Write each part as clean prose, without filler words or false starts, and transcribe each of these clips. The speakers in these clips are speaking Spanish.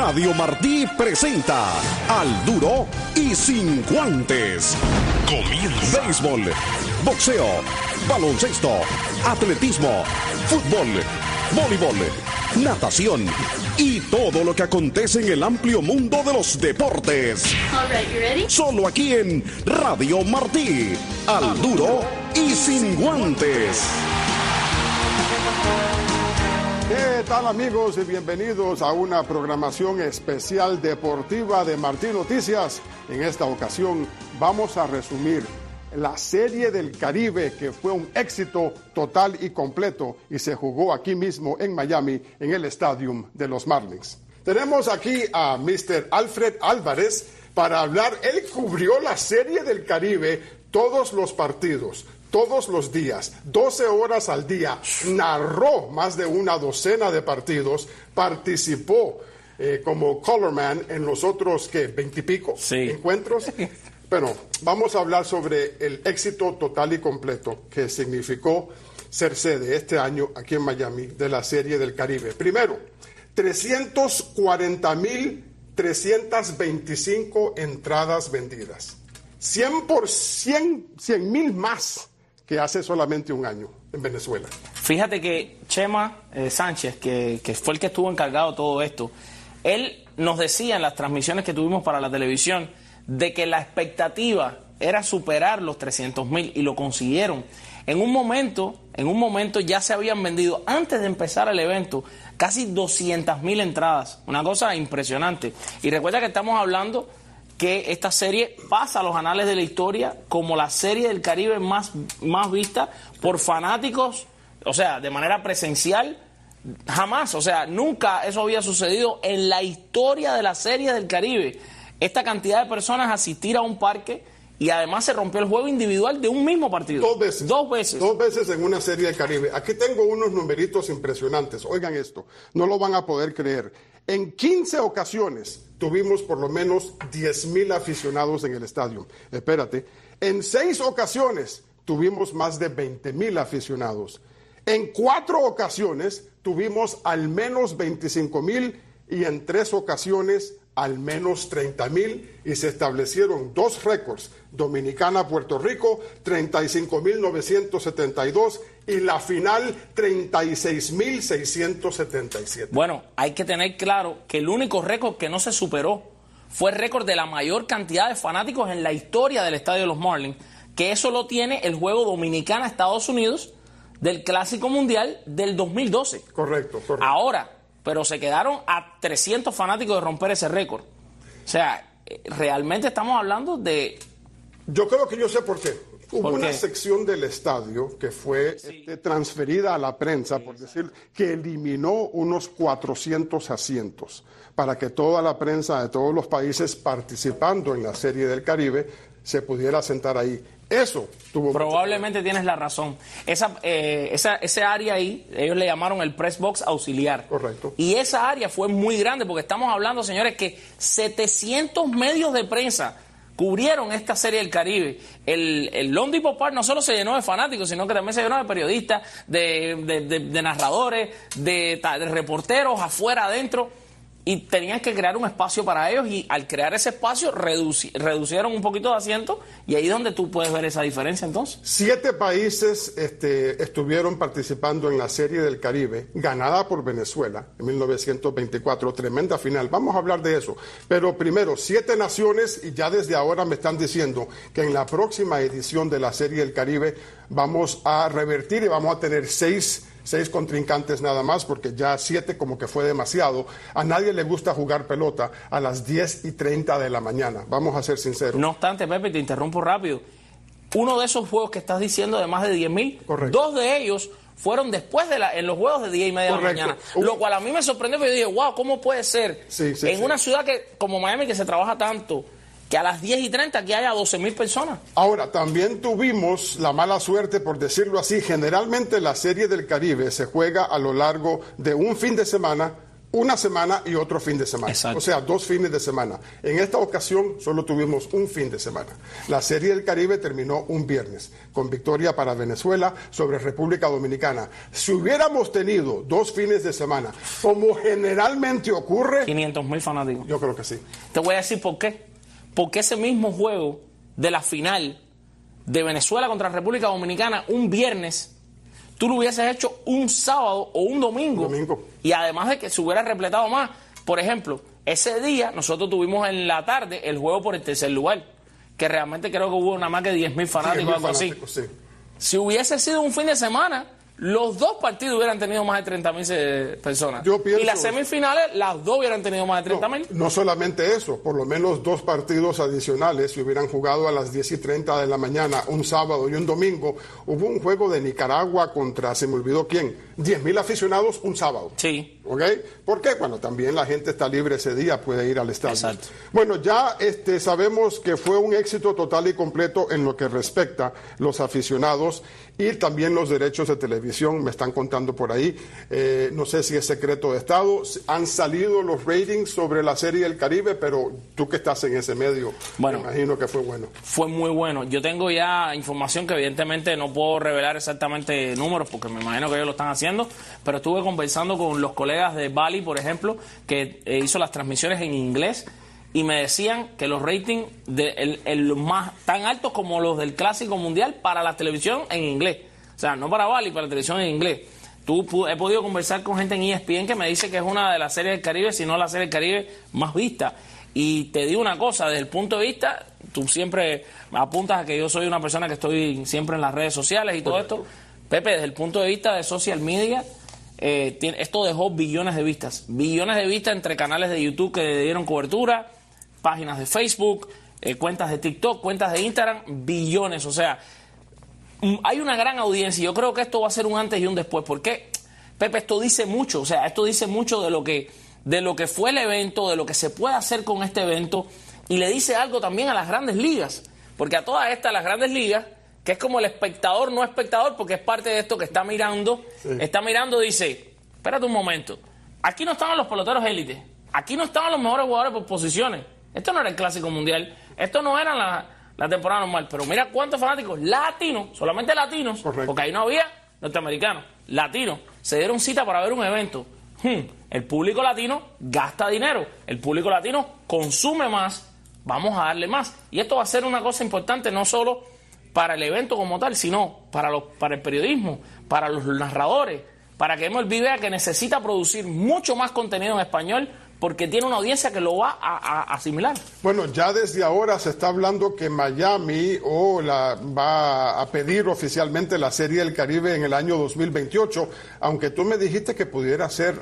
Radio Martí presenta Al Duro y Sin Guantes. Comienza. Béisbol, boxeo, baloncesto, atletismo, fútbol, voleibol, natación y todo lo que acontece en el amplio mundo de los deportes. All right, you ready? Solo aquí en Radio Martí. Al Duro y Sin Guantes. ¿Qué tal, amigos? Y bienvenidos a una programación especial deportiva de Martí Noticias. En esta ocasión vamos a resumir la Serie del Caribe, que fue un éxito total y completo y se jugó aquí mismo en Miami, en el Stadium de los Marlins. Tenemos aquí a Mr. Alfred Álvarez para hablar. Él cubrió la Serie del Caribe, todos los partidos, todos los días, 12 horas al día, narró más de una docena de partidos, participó como colorman en los otros, 20 y pico encuentros. Bueno, vamos a hablar sobre el éxito total y completo que significó ser sede este año aquí en Miami de la Serie del Caribe. Primero, 340,325 entradas vendidas. 100,000 más que hace solamente un año en Venezuela. Fíjate que Chema Sánchez, que fue el que estuvo encargado de todo esto, él nos decía en las transmisiones que tuvimos para la televisión de que la expectativa era superar los 300,000 y lo consiguieron. En un momento ya se habían vendido, antes de empezar el evento, casi 200,000 entradas. Una cosa impresionante. Y recuerda que estamos hablando que esta serie pasa a los anales de la historia como la Serie del Caribe más vista por fanáticos, o sea, de manera presencial, jamás, o sea, nunca eso había sucedido en la historia de la Serie del Caribe. Esta cantidad de personas asistir a un parque y además se rompió el juego individual de un mismo partido. Dos veces en una Serie del Caribe. Aquí tengo unos numeritos impresionantes. Oigan esto, no lo van a poder creer. En 15 ocasiones tuvimos por lo menos 10,000 aficionados en el estadio. Espérate. En 6 ocasiones tuvimos más de 20,000 aficionados. En 4 ocasiones tuvimos al menos 25,000 y en 3 ocasiones al menos 30,000, y se establecieron 2 récords: Dominicana-Puerto Rico, 35,972, y la final, 36,677. Bueno, hay que tener claro que el único récord que no se superó fue el récord de la mayor cantidad de fanáticos en la historia del Estadio de los Marlins, que eso lo tiene el juego Dominicana-Estados Unidos del Clásico Mundial del 2012. Correcto. Ahora, pero se quedaron a 300 fanáticos de romper ese récord. O sea, realmente estamos hablando de... Yo creo que yo sé por qué. Hubo una sección del estadio que fue transferida a la prensa, por decir, que eliminó unos 400 asientos para que toda la prensa de todos los países participando en la Serie del Caribe se pudiera sentar ahí. Eso tuvo... Probablemente tienes la razón. Ese área ahí, ellos le llamaron el press box auxiliar. Correcto. Y esa área fue muy grande, porque estamos hablando, señores, que 700 medios de prensa cubrieron esta Serie del Caribe. El Loan Depot Park no solo se llenó de fanáticos, sino que también se llenó de periodistas, de narradores, de reporteros afuera, adentro. Y tenían que crear un espacio para ellos, y al crear ese espacio reducieron un poquito de asientos, y ahí es donde tú puedes ver esa diferencia entonces. 7 países estuvieron participando en la Serie del Caribe, ganada por Venezuela en 1924, tremenda final. Vamos a hablar de eso. Pero primero, 7 naciones, y ya desde ahora me están diciendo que en la próxima edición de la Serie del Caribe vamos a revertir y vamos a tener 6 contrincantes nada más, porque ya 7 como que fue demasiado. A nadie le gusta jugar pelota a las 10:30 de la mañana, vamos a ser sinceros. No obstante, Pepe, te interrumpo rápido. Uno de esos juegos que estás diciendo de más de 10,000, 2 de ellos fueron después en los juegos de 10:30 de la mañana. Lo cual a mí me sorprendió, porque yo dije, wow, ¿cómo puede ser? En una ciudad como Miami, que se trabaja tanto, que a las 10:30 aquí haya 12,000 personas. Ahora, también tuvimos la mala suerte, por decirlo así. Generalmente la Serie del Caribe se juega a lo largo de un fin de semana una semana y otro fin de semana. Exacto. O sea, 2 fines de semana. En esta ocasión solo tuvimos un fin de semana. La Serie del Caribe terminó un viernes con victoria para Venezuela sobre República Dominicana. Si hubiéramos tenido 2 fines de semana, como generalmente ocurre... 500,000 fanáticos. Yo creo que sí. Te voy a decir por qué. Porque ese mismo juego de la final de Venezuela contra República Dominicana un viernes, tú lo hubieses hecho un sábado o un domingo. Y además de que se hubiera repletado más. Por ejemplo, ese día nosotros tuvimos en la tarde el juego por el tercer lugar, que realmente creo que hubo nada más que 10,000 fanáticos o algo así. Sí. Si hubiese sido un fin de semana, los 2 partidos hubieran tenido más de 30,000 personas. Yo pienso, y las semifinales, las 2 hubieran tenido más de 30,000. No solamente eso, por lo menos 2 partidos adicionales se hubieran jugado a las 10:30 de la mañana, un sábado y un domingo. Hubo un juego de Nicaragua contra, se me olvidó quién, 10,000 aficionados un sábado. Sí. ¿Ok? ¿Por qué? Bueno, también la gente está libre ese día, puede ir al estadio. Exacto. Bueno, ya sabemos que fue un éxito total y completo en lo que respecta a los aficionados y también los derechos de televisión, me están contando por ahí. No sé si es secreto de Estado. Han salido los ratings sobre la Serie del Caribe, pero tú que estás en ese medio, bueno, me imagino que fue bueno. Fue muy bueno. Yo tengo ya información que evidentemente no puedo revelar exactamente números porque me imagino que ellos lo están haciendo, pero estuve conversando con los colegas de Bali, por ejemplo, que hizo las transmisiones en inglés y me decían que los ratings más tan altos como los del Clásico Mundial para la televisión en inglés. O sea, no para Bali, para la televisión en inglés. He podido conversar con gente en ESPN que me dice que es una de las series del Caribe, si no la serie del Caribe más vista. Y te digo una cosa, desde el punto de vista, tú siempre apuntas a que yo soy una persona que estoy siempre en las redes sociales y todo esto. Pepe, desde el punto de vista de social media, esto dejó billones de vistas entre canales de YouTube que le dieron cobertura, páginas de Facebook, cuentas de TikTok, cuentas de Instagram, billones. O sea, hay una gran audiencia y yo creo que esto va a ser un antes y un después. ¿Por qué? Pepe, esto dice mucho, o sea, esto dice mucho de lo que fue el evento, de lo que se puede hacer con este evento, y le dice algo también a las grandes ligas, porque a todas estas, las grandes ligas, que es como el espectador no espectador, porque es parte de esto que está mirando, dice, espérate un momento, aquí no estaban los peloteros élites, aquí no estaban los mejores jugadores por posiciones, esto no era el Clásico Mundial, esto no era la temporada normal, pero mira cuántos fanáticos latinos, solamente latinos, correcto, porque ahí no había norteamericanos, latinos, se dieron cita para ver un evento. El público latino gasta dinero, el público latino consume más, vamos a darle más. Y esto va a ser una cosa importante no solo para el evento como tal, sino para el periodismo, para los narradores, para que MLB vea que necesita producir mucho más contenido en español porque tiene una audiencia que lo va a asimilar. Bueno, ya desde ahora se está hablando que Miami va a pedir oficialmente la Serie del Caribe en el año 2028, aunque tú me dijiste que pudiera ser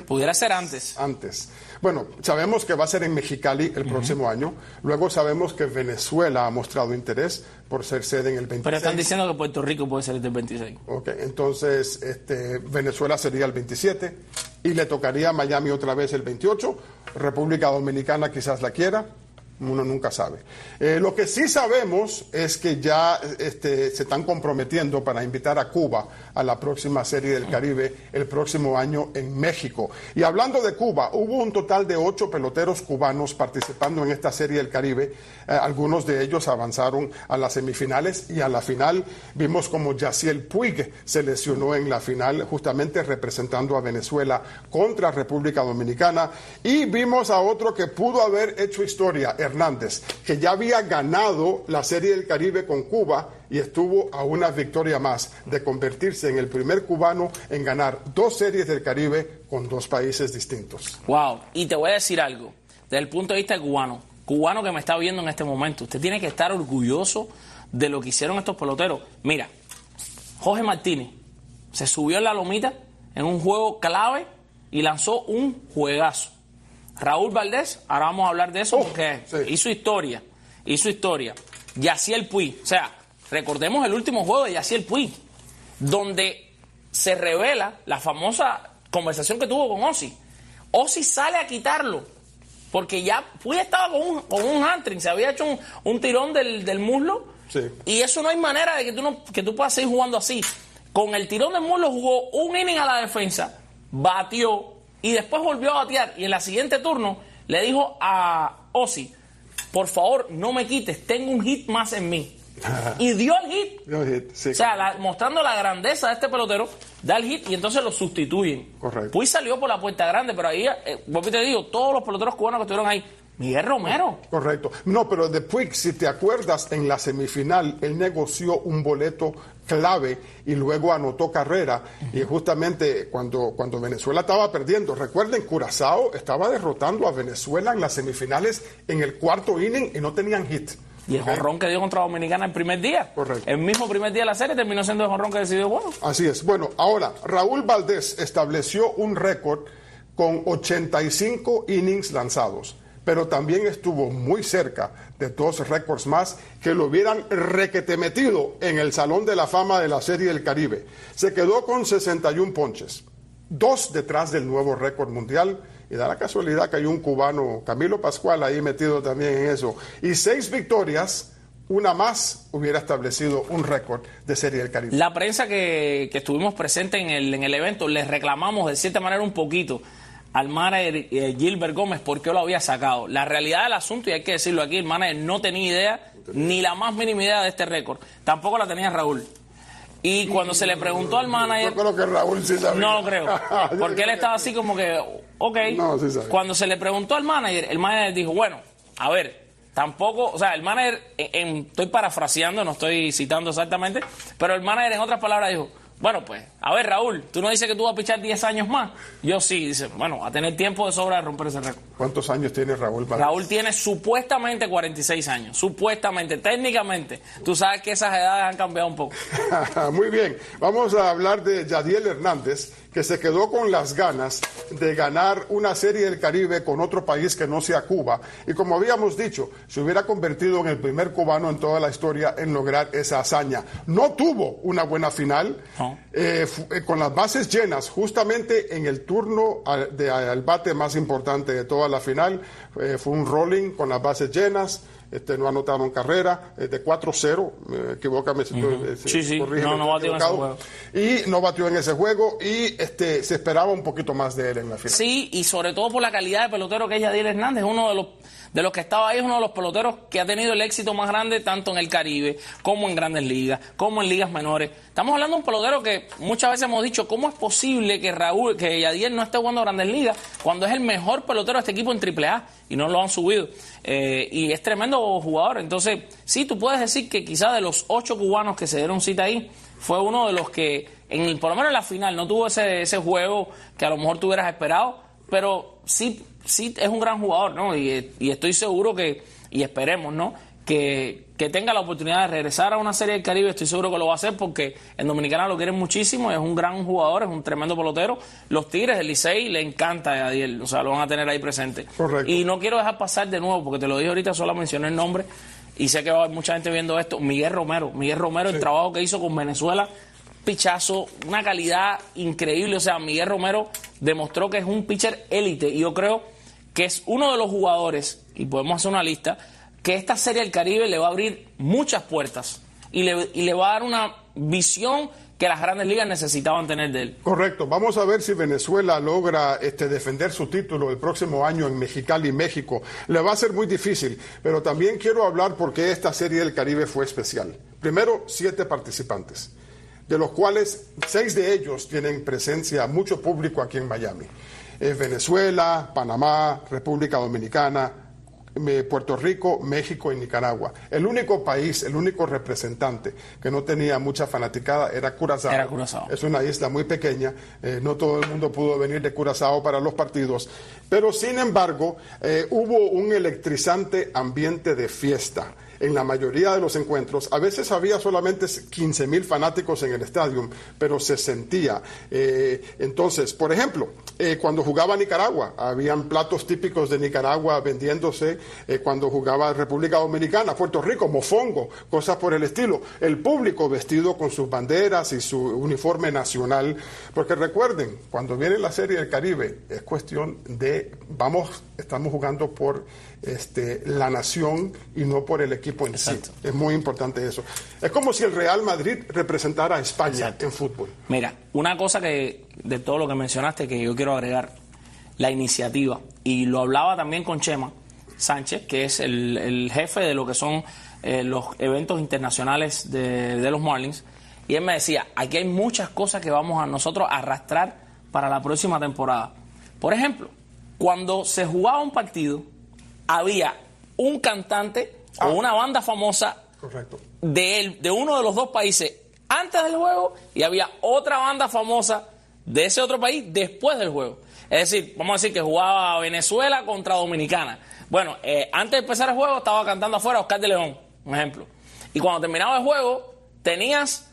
antes. Bueno, sabemos que va a ser en Mexicali el próximo año. Luego sabemos que Venezuela ha mostrado interés por ser sede en el 26. Pero están diciendo que Puerto Rico puede ser el 26. Ok, entonces Venezuela sería el 27 y le tocaría a Miami otra vez el 28. República Dominicana quizás la quiera. Uno nunca sabe. Lo que sí sabemos es que ya se están comprometiendo para invitar a Cuba a la próxima Serie del Caribe el próximo año en México. Y hablando de Cuba, hubo un total de 8 peloteros cubanos participando en esta Serie del Caribe. Algunos de ellos avanzaron a las semifinales y a la final. Vimos como Yasiel Puig se lesionó en la final, justamente representando a Venezuela contra República Dominicana. Y vimos a otro que pudo haber hecho historia, Hernández, que ya había ganado la Serie del Caribe con Cuba y estuvo a una victoria más de convertirse en el primer cubano en ganar 2 Series del Caribe con 2 países distintos. Wow, y te voy a decir algo, desde el punto de vista cubano que me está viendo en este momento, usted tiene que estar orgulloso de lo que hicieron estos peloteros. Mira, Jorge Martínez se subió en la lomita en un juego clave y lanzó un juegazo. Raúl Valdés, ahora vamos a hablar de eso porque hizo historia. Yasiel Puig, o sea, recordemos el último juego de Yasiel Puig, donde se revela la famosa conversación que tuvo con Ozzy. Ozzy sale a quitarlo, porque ya Puig estaba con un hamstring, se había hecho un tirón del muslo, y eso no hay manera de que tú puedas seguir jugando así. Con el tirón del muslo jugó un inning a la defensa, batió y después volvió a batear, y en la siguiente turno le dijo a Ozzy, por favor, no me quites, tengo un hit más en mí. Y dio el hit. Sí, o sea, mostrando la grandeza de este pelotero, da el hit y entonces lo sustituyen. Correcto. Puig salió por la puerta grande, pero ahí, vos te digo, todos los peloteros cubanos que estuvieron ahí, Miguel Romero. Correcto. No, pero de Puig, si te acuerdas, en la semifinal él negoció un boleto clave y luego anotó carrera. Y justamente cuando Venezuela estaba perdiendo, recuerden, Curazao estaba derrotando a Venezuela en las semifinales en el cuarto inning y no tenían hit. Y el jonrón que dio contra Dominicana el primer día. Correcto. El mismo primer día de la serie terminó siendo el jonrón que decidió bueno. Así es. Bueno, ahora, Raúl Valdés estableció un récord con 85 innings lanzados, pero también estuvo muy cerca de 2 récords más que lo hubieran requete metido en el Salón de la Fama de la Serie del Caribe. Se quedó con 61 ponches, 2 detrás del nuevo récord mundial. Y da la casualidad que hay un cubano, Camilo Pascual, ahí metido también en eso. Y 6 victorias, una más, hubiera establecido un récord de Serie del Caribe. La prensa que estuvimos presentes en el evento, les reclamamos de cierta manera un poquito al manager Gilbert Gómez porque lo había sacado. La realidad del asunto, y hay que decirlo aquí, el manager no tenía idea, ni la más mínima idea de este récord. Tampoco la tenía Raúl. Y cuando se le preguntó al manager... Yo creo que Raúl sí sabía. No lo creo. Porque él estaba así como que, ok. No, sí sabía. Cuando se le preguntó al manager, el manager dijo, bueno, a ver, tampoco... O sea, el manager, estoy parafraseando, no estoy citando exactamente, pero el manager en otras palabras dijo, bueno, pues, a ver, Raúl, tú no dices que tú vas a pichar 10 años más. Yo sí, dice, bueno, a tener tiempo de sobra de romper ese récord. ¿Cuántos años tiene Raúl Valdés? Raúl tiene supuestamente 46 años, supuestamente, técnicamente. Tú sabes que esas edades han cambiado un poco. Muy bien, vamos a hablar de Yadiel Hernández, que se quedó con las ganas de ganar una Serie del Caribe con otro país que no sea Cuba. Y como habíamos dicho, se hubiera convertido en el primer cubano en toda la historia en lograr esa hazaña. No tuvo una buena final, no. Con las bases llenas, justamente en el turno al bate más importante de toda la final. Fue un rolling con las bases llenas. No anotaron carrera, de 4-0, equivócame si sí, no batió en ese juego. Y no batió en ese juego y se esperaba un poquito más de él en la final. Sí, y sobre todo por la calidad de pelotero que es Yadiel Hernández, uno de los que estaba ahí, es uno de los peloteros que ha tenido el éxito más grande tanto en el Caribe como en Grandes Ligas, como en ligas menores. Estamos hablando de un pelotero que muchas veces hemos dicho, ¿cómo es posible que Yadiel no esté jugando Grandes Ligas cuando es el mejor pelotero de este equipo en AAA y no lo han subido? Y es tremendo jugador. Entonces, sí, tú puedes decir que quizás de los 8 cubanos que se dieron cita ahí, fue uno de los que, por lo menos en la final, no tuvo ese juego que a lo mejor tú hubieras esperado, pero sí es un gran jugador, ¿no? Y estoy seguro y esperemos, ¿no?, que tenga la oportunidad de regresar a una Serie del Caribe. Estoy seguro que lo va a hacer porque en Dominicana lo quieren muchísimo, es un gran jugador, es un tremendo pelotero. Los Tigres del Licey le encanta a Yadiel, o sea, lo van a tener ahí presente. Correcto. Y no quiero dejar pasar de nuevo, porque te lo dije ahorita, solo mencioné el nombre, y sé que va a haber mucha gente viendo esto, Miguel Romero, sí. El trabajo que hizo con Venezuela, pichazo, una calidad increíble. O sea, Miguel Romero demostró que es un pitcher élite, y yo creo que es uno de los jugadores, y podemos hacer una lista, que esta Serie del Caribe le va a abrir muchas puertas y le va a dar una visión que las Grandes Ligas necesitaban tener de él. Correcto. Vamos a ver si Venezuela logra defender su título el próximo año en Mexicali, México. Le va a ser muy difícil, pero también quiero hablar por qué esta Serie del Caribe fue especial. Primero, 7 participantes, de los cuales 6 de ellos tienen presencia, mucho público aquí en Miami. Venezuela, Panamá, República Dominicana, Puerto Rico, México y Nicaragua. El único país, el único representante que no tenía mucha fanaticada era Curazao. Es una isla muy pequeña, no todo el mundo pudo venir de Curazao para los partidos, pero sin embargo hubo un electrizante ambiente de fiesta en la mayoría de los encuentros. A veces había solamente 15,000 fanáticos en el estadio, pero se sentía. Entonces, por ejemplo, cuando jugaba Nicaragua, habían platos típicos de Nicaragua vendiéndose. Cuando jugaba República Dominicana, Puerto Rico, mofongo, cosas por el estilo. El público vestido con sus banderas y su uniforme nacional. Porque recuerden, cuando viene la Serie del Caribe, es cuestión de, estamos jugando por la nación y no por el equipo en Exacto. sí. Es muy importante eso. Es como si el Real Madrid representara a España Exacto. en fútbol. Mira, una cosa que de todo lo que mencionaste que yo quiero agregar. la iniciativa. Y lo hablaba también con Chema Sánchez, que es el jefe de lo que son los eventos internacionales de los Marlins. Y él me decía, aquí hay muchas cosas que vamos a nosotros arrastrar para la próxima temporada. Por ejemplo, cuando se jugaba un partido, había un cantante o una banda famosa de uno de los dos países antes del juego y había otra banda famosa de ese otro país después del juego. Es decir, vamos a decir que jugaba Venezuela contra Dominicana. Bueno, antes de empezar el juego estaba cantando afuera Oscar de León, un ejemplo. Y cuando terminaba el juego, tenías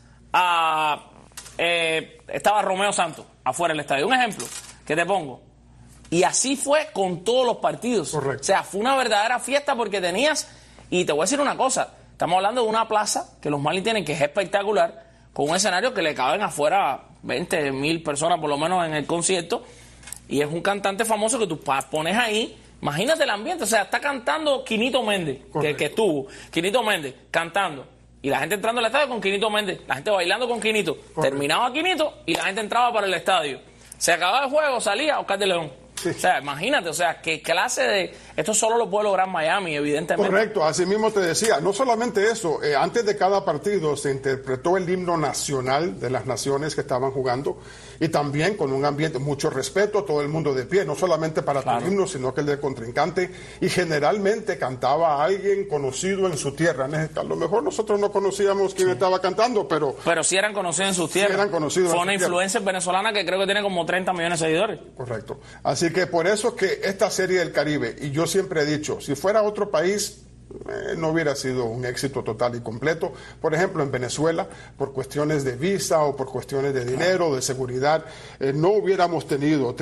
estaba Romeo Santos afuera del estadio. Un ejemplo que te pongo. Y así fue con todos los partidos. Correcto. O sea, fue una verdadera fiesta porque tenías... Y te voy a decir una cosa. Estamos hablando de una plaza que los Marlins tienen, que es espectacular, con un escenario que le caben afuera 20,000 personas por lo menos en el concierto. Y es un cantante famoso que tú pones ahí. Imagínate el ambiente. O sea, está cantando Quinito Méndez, que estuvo. Quinito Méndez cantando. Y la gente entrando al estadio con Quinito Méndez. La gente bailando con Quinito. Correcto. Terminaba Quinito y la gente entraba para el estadio. Se acababa el juego, salía Oscar de León. Sí. O sea, imagínate, o sea, qué clase de... Esto solo lo puede lograr Miami, evidentemente. Correcto, así mismo te decía. No solamente eso, antes de cada partido se interpretó el himno nacional de las naciones que estaban jugando y también con un ambiente, mucho respeto, todo el mundo de pie, no solamente para tu himno, sino que el del contrincante, y generalmente cantaba a alguien conocido en su tierra. A lo mejor nosotros no conocíamos quién estaba cantando, pero sí eran conocidos en sus tierras. Sí eran conocidos. Fue una influencer venezolana que creo que tiene como 30 millones de seguidores. Correcto. Así que por eso es que esta Serie del Caribe, y yo siempre he dicho, si fuera otro país, no hubiera sido un éxito total y completo. Por ejemplo, en Venezuela, por cuestiones de visa o por cuestiones de dinero, de seguridad, no hubiéramos tenido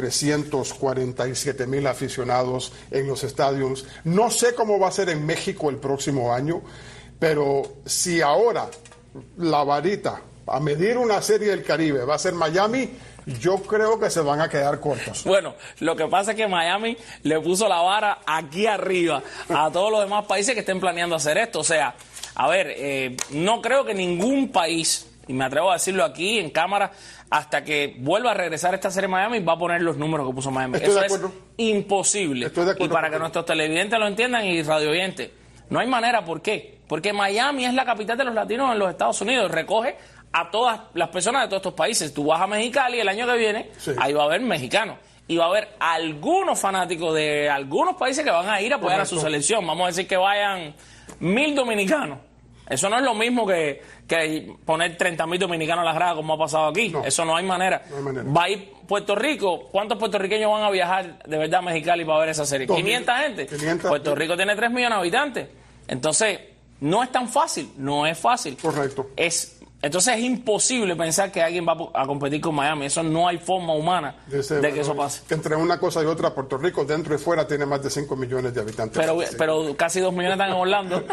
347,000 aficionados en los estadios. No sé cómo va a ser en México el próximo año, pero si ahora la varita a medir una Serie del Caribe va a ser Miami, yo creo que se van a quedar cortos. Bueno, lo que pasa es que Miami le puso la vara aquí arriba a todos los demás países que estén planeando hacer esto. O sea, a ver, no creo que ningún país, y me atrevo a decirlo aquí en cámara, hasta que vuelva a regresar esta serie Miami, va a poner los números que puso Miami. Eso es imposible. Estoy de acuerdo. Y para que nuestros televidentes lo entiendan y radioyentes, no hay manera. ¿Por qué? Porque Miami es la capital de los latinos en los Estados Unidos. Recoge a todas las personas de todos estos países. Tú vas a Mexicali el año que viene, ahí va a haber mexicanos. Y va a haber algunos fanáticos de algunos países que van a ir a apoyar a su selección. Vamos a decir que vayan 1,000 dominicanos. Eso no es lo mismo que poner 30,000 dominicanos a la grada como ha pasado aquí. No. Eso no hay manera. No hay manera. Va a ir Puerto Rico. ¿Cuántos puertorriqueños van a viajar de verdad a Mexicali para ver esa serie? 500 gente. 500. Puerto Rico tiene 3 millones de habitantes. Entonces, no es tan fácil. No es fácil. Correcto. Entonces es imposible pensar que alguien va a competir con Miami. Eso no hay forma humana de que eso pase. Que entre una cosa y otra, Puerto Rico, dentro y fuera, tiene más de 5 millones de habitantes. Pero casi 2 millones están en Orlando.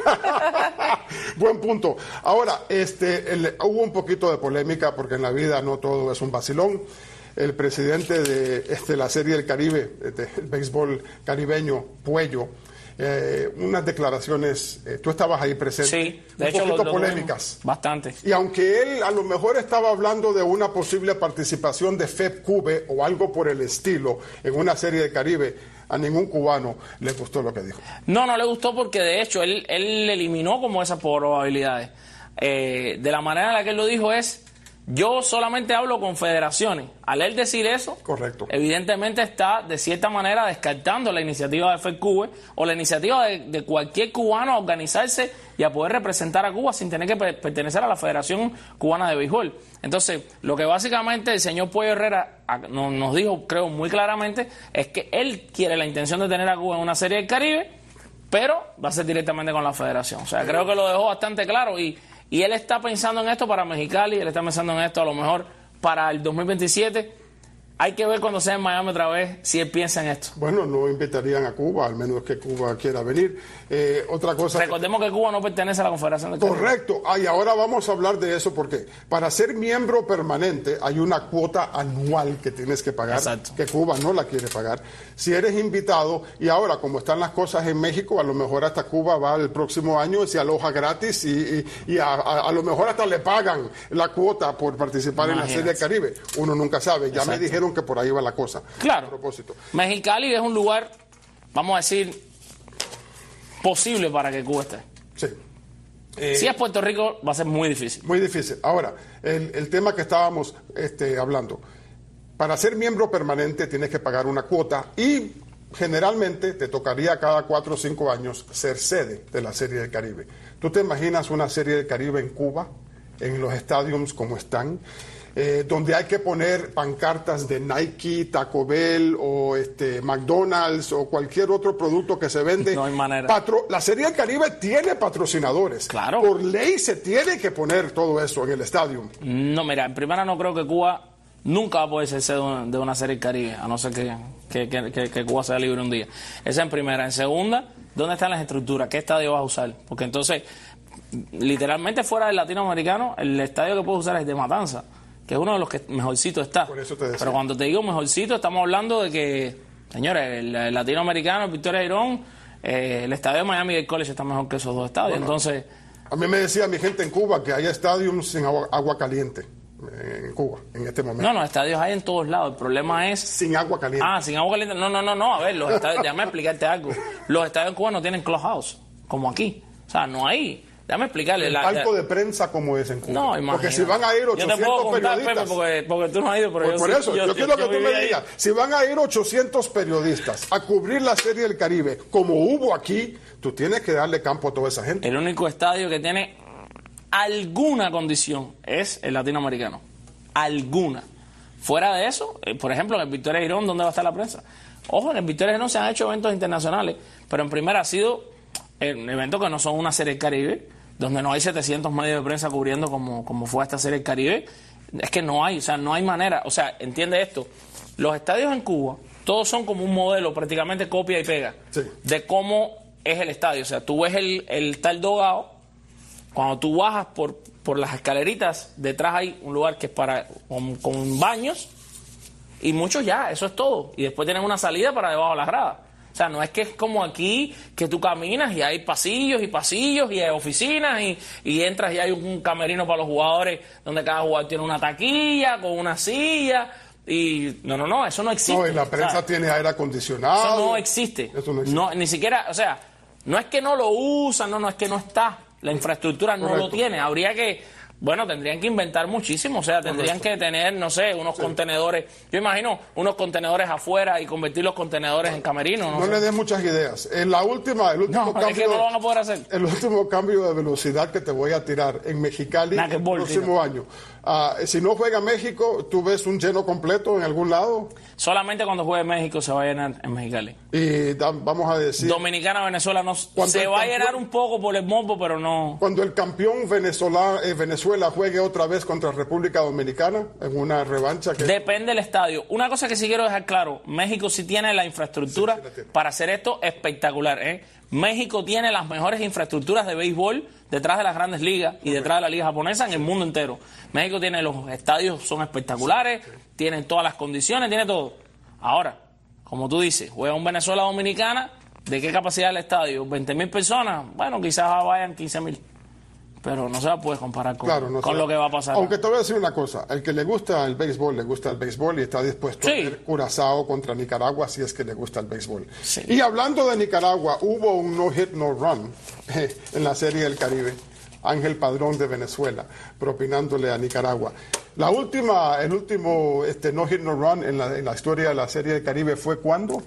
Buen punto. Ahora, hubo un poquito de polémica, porque en la vida no todo es un vacilón. El presidente de la Serie del Caribe, del béisbol caribeño, Puello, unas declaraciones, tú estabas ahí presente, sí, de hecho, un poquito polémicas. Bastante. Y aunque él a lo mejor estaba hablando de una posible participación de FEP-CUBE o algo por el estilo en una Serie del Caribe, a ningún cubano le gustó lo que dijo. No le gustó porque de hecho él eliminó como esas probabilidades. De la manera en la que él lo dijo es: yo solamente hablo con federaciones. Al él decir eso, correcto, evidentemente está de cierta manera descartando la iniciativa de FECUBE o la iniciativa de cualquier cubano a organizarse y a poder representar a Cuba sin tener que pertenecer a la Federación Cubana de Béisbol. Entonces, lo que básicamente el señor Puello Herrera nos dijo, creo muy claramente, es que él quiere la intención de tener a Cuba en una Serie del Caribe, pero va a ser directamente con la Federación. O sea, creo que lo dejó bastante claro y él está pensando en esto para Mexicali, él está pensando en esto a lo mejor para el 2027. Hay que ver cuando sea en Miami otra vez si él piensa en esto. Bueno, no invitarían a Cuba, al menos que Cuba quiera venir. Otra cosa... Recordemos que Cuba no pertenece a la Confederación de Caribe. Correcto. Y ahora vamos a hablar de eso porque para ser miembro permanente hay una cuota anual que tienes que pagar. Exacto. Que Cuba no la quiere pagar. Si eres invitado, y ahora como están las cosas en México, a lo mejor hasta Cuba va el próximo año, se aloja gratis y a lo mejor hasta le pagan la cuota por participar en la Serie del Caribe. Uno nunca sabe. Ya Exacto. Me dijeron dijeron que por ahí va la cosa. Claro. A propósito. Mexicali es un lugar, vamos a decir, posible para que Cuba esté. Sí. Si es Puerto Rico, va a ser muy difícil. Muy difícil. Ahora, el tema que estábamos hablando. Para ser miembro permanente tienes que pagar una cuota y generalmente te tocaría cada 4 o 5 años ser sede de la Serie del Caribe. ¿Tú te imaginas una Serie del Caribe en Cuba, en los estadios como están, donde hay que poner pancartas de Nike, Taco Bell o McDonald's o cualquier otro producto que se vende? No hay manera. La Serie del Caribe tiene patrocinadores. Claro. Por ley se tiene que poner todo eso en el estadio. No, mira, en primera no creo que Cuba nunca va a poder ser sede de una Serie del Caribe, a no ser que Cuba sea libre un día. Esa en primera. En segunda, ¿dónde están las estructuras? ¿Qué estadio vas a usar? Porque entonces, literalmente fuera del latinoamericano, el estadio que puedes usar es de Matanza, que es uno de los que mejorcito está. Por eso te decía. Pero cuando te digo mejorcito, estamos hablando de que, señores, el latinoamericano, el Victoria Airón, el estadio de Miami-Dade College está mejor que esos dos estadios. Bueno, entonces, a mí me decía mi gente en Cuba que hay estadios sin agua caliente. En Cuba, en este momento. No, estadios hay en todos lados. El problema es... Sin agua caliente. Sin agua caliente. No. A ver, los estadios... Déjame explicarte algo. Los estadios en Cuba no tienen clubhouse, como aquí. O sea, no hay... Déjame explicarle. El palco de prensa como es en Cuba. No, imagínate. Porque si van a ir 800 yo te puedo contar, periodistas... Pepe, porque tú no has ido, pero por eso, yo quiero que tú me digas, si van a ir 800 periodistas a cubrir la Serie del Caribe, como hubo aquí, tú tienes que darle campo a toda esa gente. El único estadio que tiene alguna condición es el latinoamericano. Alguna. Fuera de eso, por ejemplo, en el Victoria Airón, ¿dónde va a estar la prensa? Ojo, en el Victoria Airón se han hecho eventos internacionales, pero en primera ha sido eventos que no son una Serie del Caribe, donde no hay 700 medios de prensa cubriendo como fue esta Serie del Caribe. Es que no hay, o sea, no hay manera. O sea, entiende esto. Los estadios en Cuba, todos son como un modelo, prácticamente copia y pega, sí, de cómo es el estadio. O sea, tú ves el tal Dogao, cuando tú bajas por las escaleritas, detrás hay un lugar que es con baños y muchos ya, eso es todo. Y después tienen una salida para debajo de las gradas. O sea, no es que es como aquí, que tú caminas y hay pasillos y hay oficinas y entras y hay un camerino para los jugadores donde cada jugador tiene una taquilla con una silla. Y no, eso no existe. No, y la prensa tiene aire acondicionado. Eso no existe. Eso no existe. No, ni siquiera, o sea, no es que no lo usan, no es que no está. La infraestructura no lo tiene. Habría que, tendrían que inventar muchísimo. O sea, tendrían que tener, no sé, unos contenedores. Yo imagino unos contenedores afuera y convertir los contenedores en camerinos. No le des muchas ideas. El último cambio, es que no lo van a poder hacer. El último cambio de velocidad que te voy a tirar en Mexicali el próximo año. Si no juega México, ¿tú ves un lleno completo en algún lado? Solamente cuando juegue México se va a llenar en Mexicali. Y vamos a decir... Dominicana, Venezuela no se va a llenar un poco por el morbo, pero no... Cuando el campeón Venezuela juegue otra vez contra República Dominicana en una revancha... Depende del estadio. Una cosa que sí quiero dejar claro, México sí tiene la infraestructura para hacer esto espectacular. México tiene las mejores infraestructuras de béisbol detrás de las grandes ligas y detrás de la liga japonesa en el mundo entero. México tiene los estadios, son espectaculares, tienen todas las condiciones, tiene todo. Ahora, como tú dices, juega un Venezuela-Dominicana, ¿de qué capacidad el estadio? ¿20,000 personas? Bueno, quizás vayan 15,000. Pero no se va a poder comparar con lo que va a pasar. Aunque te voy a decir una cosa, el que le gusta el béisbol y está dispuesto a ver Curazao contra Nicaragua si es que le gusta el béisbol. Sí. Y hablando de Nicaragua, hubo un no-hit, no-run en la Serie del Caribe. Ángel Padrón de Venezuela, propinándole a Nicaragua. El último no-hit, no-run en la historia de la Serie del Caribe fue ¿cuándo?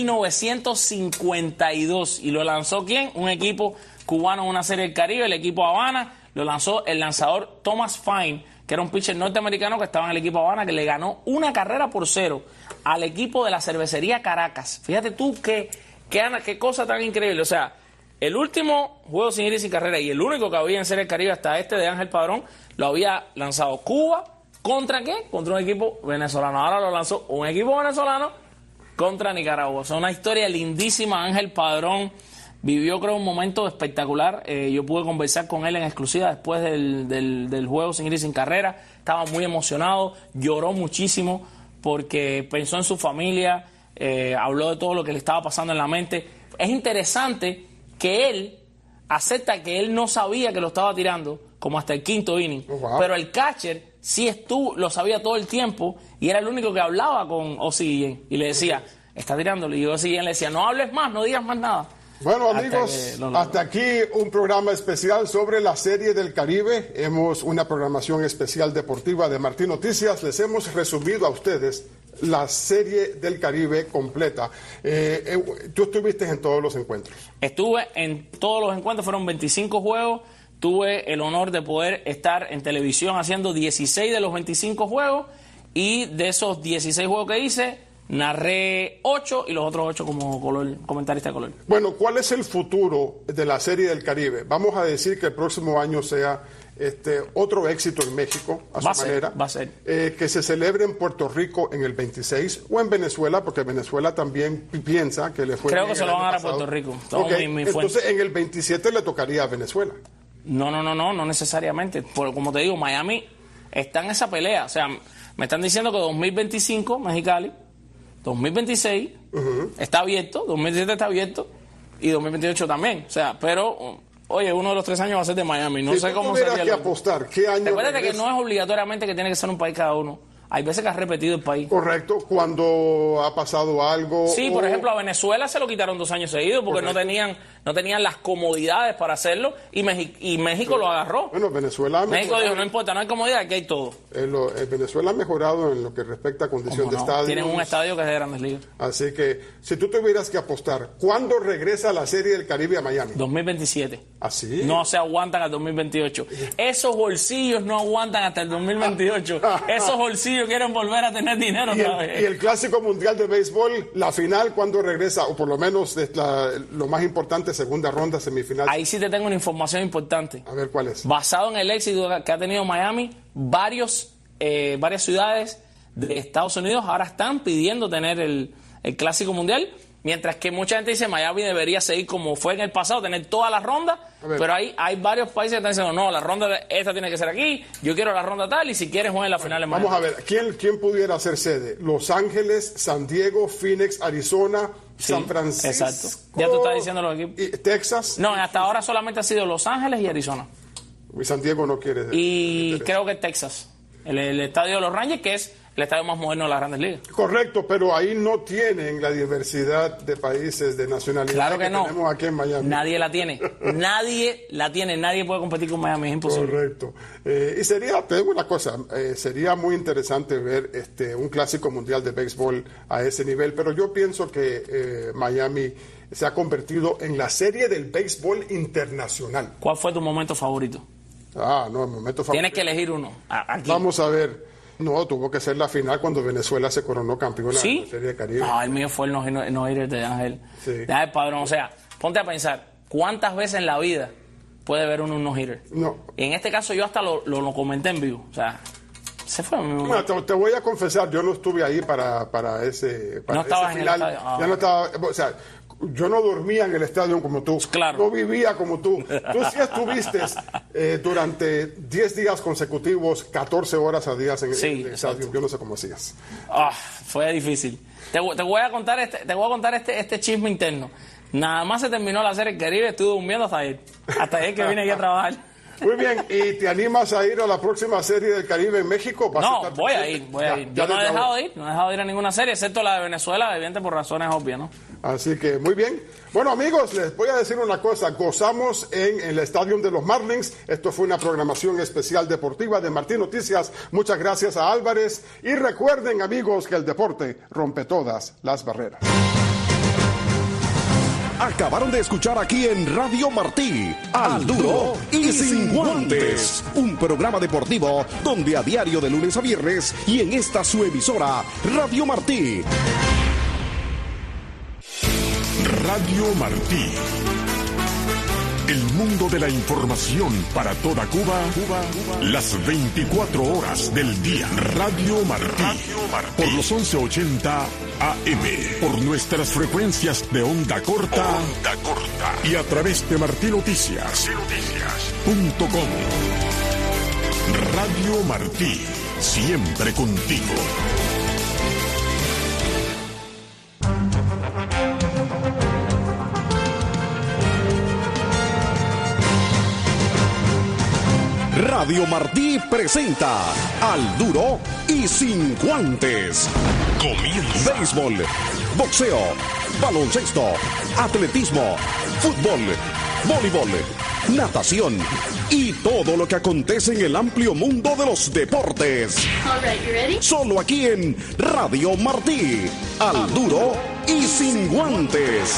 1952. ¿Y lo lanzó quién? Un equipo cubano en una Serie del Caribe, el equipo Habana. Lo lanzó el lanzador Thomas Fine, que era un pitcher norteamericano que estaba en el equipo Habana, que le ganó 1-0 al equipo de la cervecería Caracas. Fíjate tú qué cosa tan increíble. O sea, el último juego sin hit y sin carrera y el único que había en Serie del Caribe hasta de Ángel Padrón lo había lanzado Cuba. ¿Contra qué? Contra un equipo venezolano. Ahora lo lanzó un equipo venezolano contra Nicaragua. O sea, una historia lindísima. Ángel Padrón vivió, creo, un momento espectacular. Yo pude conversar con él en exclusiva después del juego sin hit y sin carrera. Estaba muy emocionado, lloró muchísimo porque pensó en su familia, habló de todo lo que le estaba pasando en la mente. Es interesante que él acepta que él no sabía que lo estaba tirando como hasta el quinto inning, pero el catcher sí lo sabía todo el tiempo y era el único que hablaba con Ozzy y le decía, está tirándole. Y Ozzy le decía, no hables más, no digas más nada. Bueno, amigos, hasta aquí un programa especial sobre la Serie del Caribe. Hemos una programación especial deportiva de Martín Noticias. Les hemos resumido a ustedes la Serie del Caribe completa. Tú estuviste en todos los encuentros. Estuve en todos los encuentros, fueron 25 juegos. Tuve el honor de poder estar en televisión haciendo 16 de los 25 juegos. Y de esos 16 juegos que hice, narré 8 y los otros 8 como comentarista de color. Bueno, ¿cuál es el futuro de la Serie del Caribe? Vamos a decir que el próximo año sea otro éxito en México, a su manera. Va a ser. Que se celebre en Puerto Rico en el 26 o en Venezuela, porque Venezuela también piensa que le fue Creo que se lo van a dar a Puerto Rico. Entonces, en el 27 le tocaría a Venezuela. No necesariamente. Como te digo, Miami está en esa pelea. O sea, me están diciendo que 2025, Mexicali, 2026 está abierto, 2017 está abierto y 2028 también. O sea, pero, oye, uno de los 3 años va a ser de Miami. No sé cómo sería. Que apostar, ¿qué año? Recuerda que no es obligatoriamente que tiene que ser un país cada uno. Hay veces que has repetido el país. Correcto, cuando ha pasado algo. Sí, por ejemplo, a Venezuela se lo quitaron 2 años seguidos porque no tenían las comodidades para hacerlo y México lo agarró. Bueno, Venezuela México dijo, no importa, no hay comodidad, aquí hay todo. Venezuela ha mejorado en lo que respecta a condición de estadio. Tienen un estadio que es de Grandes Ligas. Así que, si tú tuvieras que apostar, ¿cuándo regresa la Serie del Caribe a Miami? 2027. ¿Así? No se aguantan al 2028. Esos bolsillos no aguantan hasta el 2028. Esos bolsillos quieren volver a tener dinero otra vez. Y el Clásico Mundial de Béisbol, la final, ¿cuándo regresa? O por lo menos lo más importante, segunda ronda, semifinal. Ahí sí te tengo una información importante. A ver, ¿cuál es? Basado en el éxito que ha tenido Miami, varias ciudades de Estados Unidos ahora están pidiendo tener el Clásico Mundial, mientras que mucha gente dice Miami debería seguir como fue en el pasado, tener todas las rondas, pero hay varios países que están diciendo, no, la ronda esta tiene que ser aquí, yo quiero la ronda tal, y si quieres jueguen la final en Miami. Vamos a ver, ¿quién pudiera ser sede? Los Ángeles, San Diego, Phoenix, Arizona, San Francisco. Exacto. Ya tú estás diciendo los equipos. ¿Y Texas? No, hasta ahora solamente ha sido Los Ángeles y Arizona. Y San Diego no quiere. Y creo que Texas. El estadio de los Rangers, que es el estadio más moderno de las Grandes Ligas. Correcto, pero ahí no tienen la diversidad de países, de nacionalidades. Claro que no. Tenemos aquí en Miami. Nadie la tiene. Nadie puede competir con Miami, es imposible. Correcto. Y te digo una cosa, sería muy interesante ver un Clásico Mundial de Béisbol a ese nivel, pero yo pienso que Miami se ha convertido en la serie del béisbol internacional. ¿Cuál fue tu momento favorito? El momento favorito. Tienes que elegir uno. Aquí. Vamos a ver. No, tuvo que ser la final cuando Venezuela se coronó campeón de la Serie de Caribe. No, el mío fue el no-hitter de Ángel. Sí. De Ángel Padrón. O sea, ponte a pensar, ¿cuántas veces en la vida puede ver uno un no-hitter? No. Y en este caso yo hasta lo comenté en vivo. O sea, se fue. Te voy a confesar, yo no estuve ahí para ese no estabas en el estadio. Ya no estaba, o sea, yo no dormía en el estadio como tú. Claro. No vivía como tú. Tú sí estuviste durante 10 días consecutivos, 14 horas a día en el estadio. Yo no sé cómo hacías. Fue difícil. Te voy a contar este chisme interno. Nada más se terminó la Serie del Caribe, estuve durmiendo hasta ayer que vine aquí a trabajar. Muy bien, ¿y te animas a ir a la próxima Serie del Caribe en México? No, voy a ir. Yo no he dejado de ir a ninguna serie, excepto la de Venezuela, evidente por razones obvias, ¿no? Así que, muy bien. Bueno, amigos, les voy a decir una cosa. Gozamos en el Estadio de los Marlins. Esto fue una programación especial deportiva de Martín Noticias. Muchas gracias a Álvarez. Y recuerden, amigos, que el deporte rompe todas las barreras. Acabaron de escuchar aquí en Radio Martí, Al Duro y Sin Guantes, un programa deportivo donde a diario de lunes a viernes y en esta su emisora, Radio Martí. Radio Martí. El mundo de la información para toda Cuba, las 24 horas del día. Radio Martí. Por los 1180 AM. Por nuestras frecuencias de onda corta. Y a través de martinoticias.com. Radio Martí. Siempre contigo. Radio Martí presenta Al Duro y Sin Guantes. Comienza. Béisbol, boxeo, baloncesto, atletismo, fútbol, voleibol, natación y todo lo que acontece en el amplio mundo de los deportes. All right, you ready? Solo aquí en Radio Martí. Al Duro y Sin Guantes.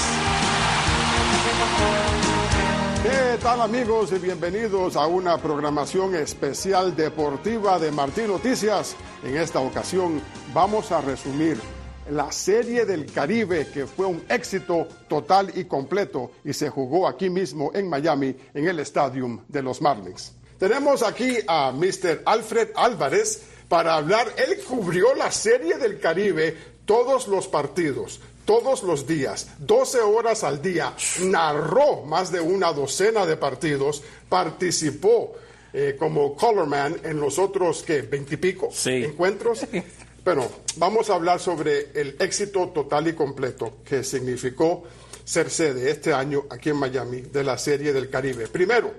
¿Qué tal, amigos? Y bienvenidos a una programación especial deportiva de Martí Noticias. En esta ocasión vamos a resumir la Serie del Caribe, que fue un éxito total y completo y se jugó aquí mismo en Miami, en el Stadium de los Marlins. Tenemos aquí a Mr. Alfred Álvarez para hablar. Él cubrió la Serie del Caribe, todos los partidos, todos los días, 12 horas al día, narró más de una docena de partidos, participó como colorman en los otros, 20 y pico encuentros. Pero vamos a hablar sobre el éxito total y completo que significó ser sede este año aquí en Miami de la Serie del Caribe. Primero,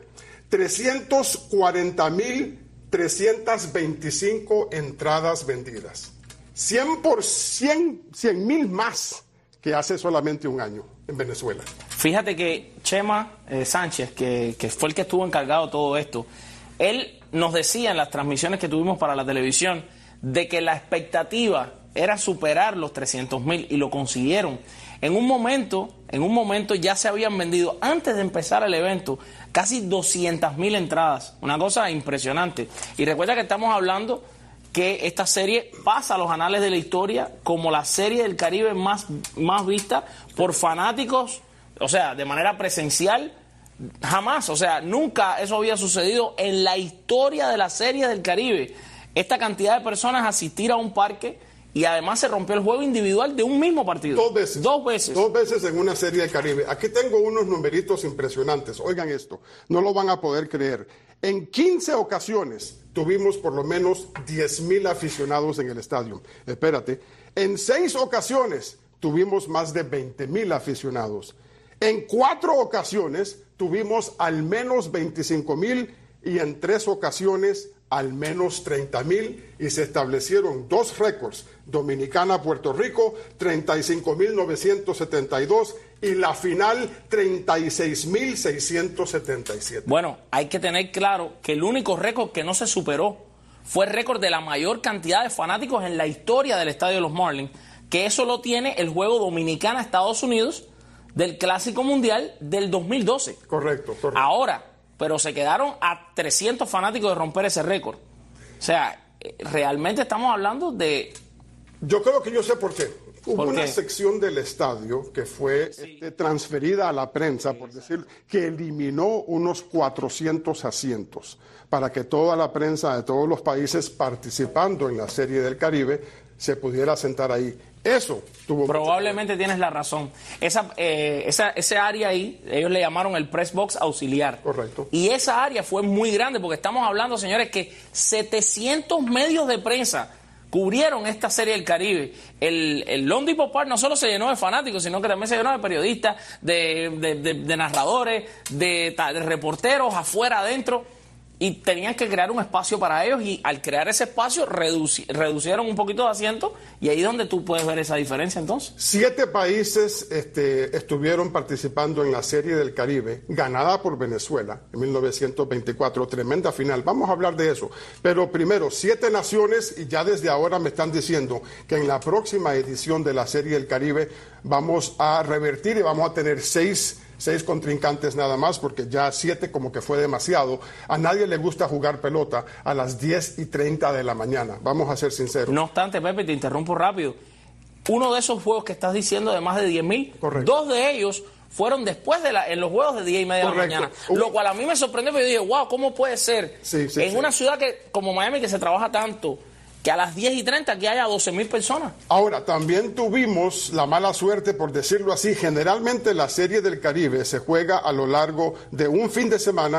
340,325 entradas vendidas. 100,000 más que hace solamente un año en Venezuela. Fíjate que Chema Sánchez, que fue el que estuvo encargado de todo esto, él nos decía en las transmisiones que tuvimos para la televisión de que la expectativa era superar los 300,000 y lo consiguieron. En un momento ya se habían vendido, antes de empezar el evento, casi 200,000 entradas. Una cosa impresionante. Y recuerda que estamos hablando que esta serie pasa a los anales de la historia como la Serie del Caribe más vista por fanáticos, o sea, de manera presencial. Jamás, o sea, nunca eso había sucedido en la historia de la Serie del Caribe. Esta cantidad de personas asistir a un parque, y además se rompió el juego individual de un mismo partido. Dos veces. Dos veces en una Serie del Caribe. Aquí tengo unos numeritos impresionantes. Oigan esto, no lo van a poder creer. En 15 ocasiones tuvimos por lo menos 10,000 aficionados en el estadio. Espérate. En 6 ocasiones tuvimos más de 20,000 aficionados. En 4 ocasiones tuvimos al menos 25,000 y en 3 ocasiones al menos 30,000, y se establecieron 2 récords: Dominicana-Puerto Rico, 35,972, y la final, 36,677. Bueno, hay que tener claro que el único récord que no se superó fue el récord de la mayor cantidad de fanáticos en la historia del estadio de los Marlins, que eso lo tiene el juego Dominicana-Estados Unidos del Clásico Mundial del 2012. Correcto. Ahora, pero se quedaron a 300 fanáticos de romper ese récord. O sea, realmente estamos hablando de... Yo creo que yo sé por qué. Hubo una sección del estadio que fue transferida a la prensa, por decir, que eliminó unos 400 asientos para que toda la prensa de todos los países participando en la Serie del Caribe se pudiera sentar ahí. Eso tuvo... Probablemente tienes la razón. Ese área ahí, ellos le llamaron el press box auxiliar. Correcto. Y esa área fue muy grande, porque estamos hablando, señores, que 700 medios de prensa cubrieron esta Serie del Caribe. El Loan Depot Park no solo se llenó de fanáticos, sino que también se llenó de periodistas, de narradores, de reporteros afuera, adentro. Y tenían que crear un espacio para ellos, y al crear ese espacio reducieron un poquito de asientos, y ahí es donde tú puedes ver esa diferencia entonces. 7 países estuvieron participando en la Serie del Caribe, ganada por Venezuela en 1924, tremenda final. Vamos a hablar de eso. Pero primero, 7 naciones, y ya desde ahora me están diciendo que en la próxima edición de la Serie del Caribe vamos a revertir y vamos a tener 6 contrincantes nada más, porque ya 7 como que fue demasiado. A nadie le gusta jugar pelota a las 10:30 de la mañana, vamos a ser sinceros. No obstante, Pepe, te interrumpo rápido. Uno de esos juegos que estás diciendo de más de 10,000, 2 de ellos fueron después en los juegos de 10:30 de la mañana. Lo cual a mí me sorprendió, porque yo dije, wow, ¿cómo puede ser? En una ciudad como Miami, que se trabaja tanto, que a las 10:30 aquí haya 12,000 personas. Ahora, también tuvimos la mala suerte, por decirlo así. Generalmente la Serie del Caribe se juega a lo largo de un fin de semana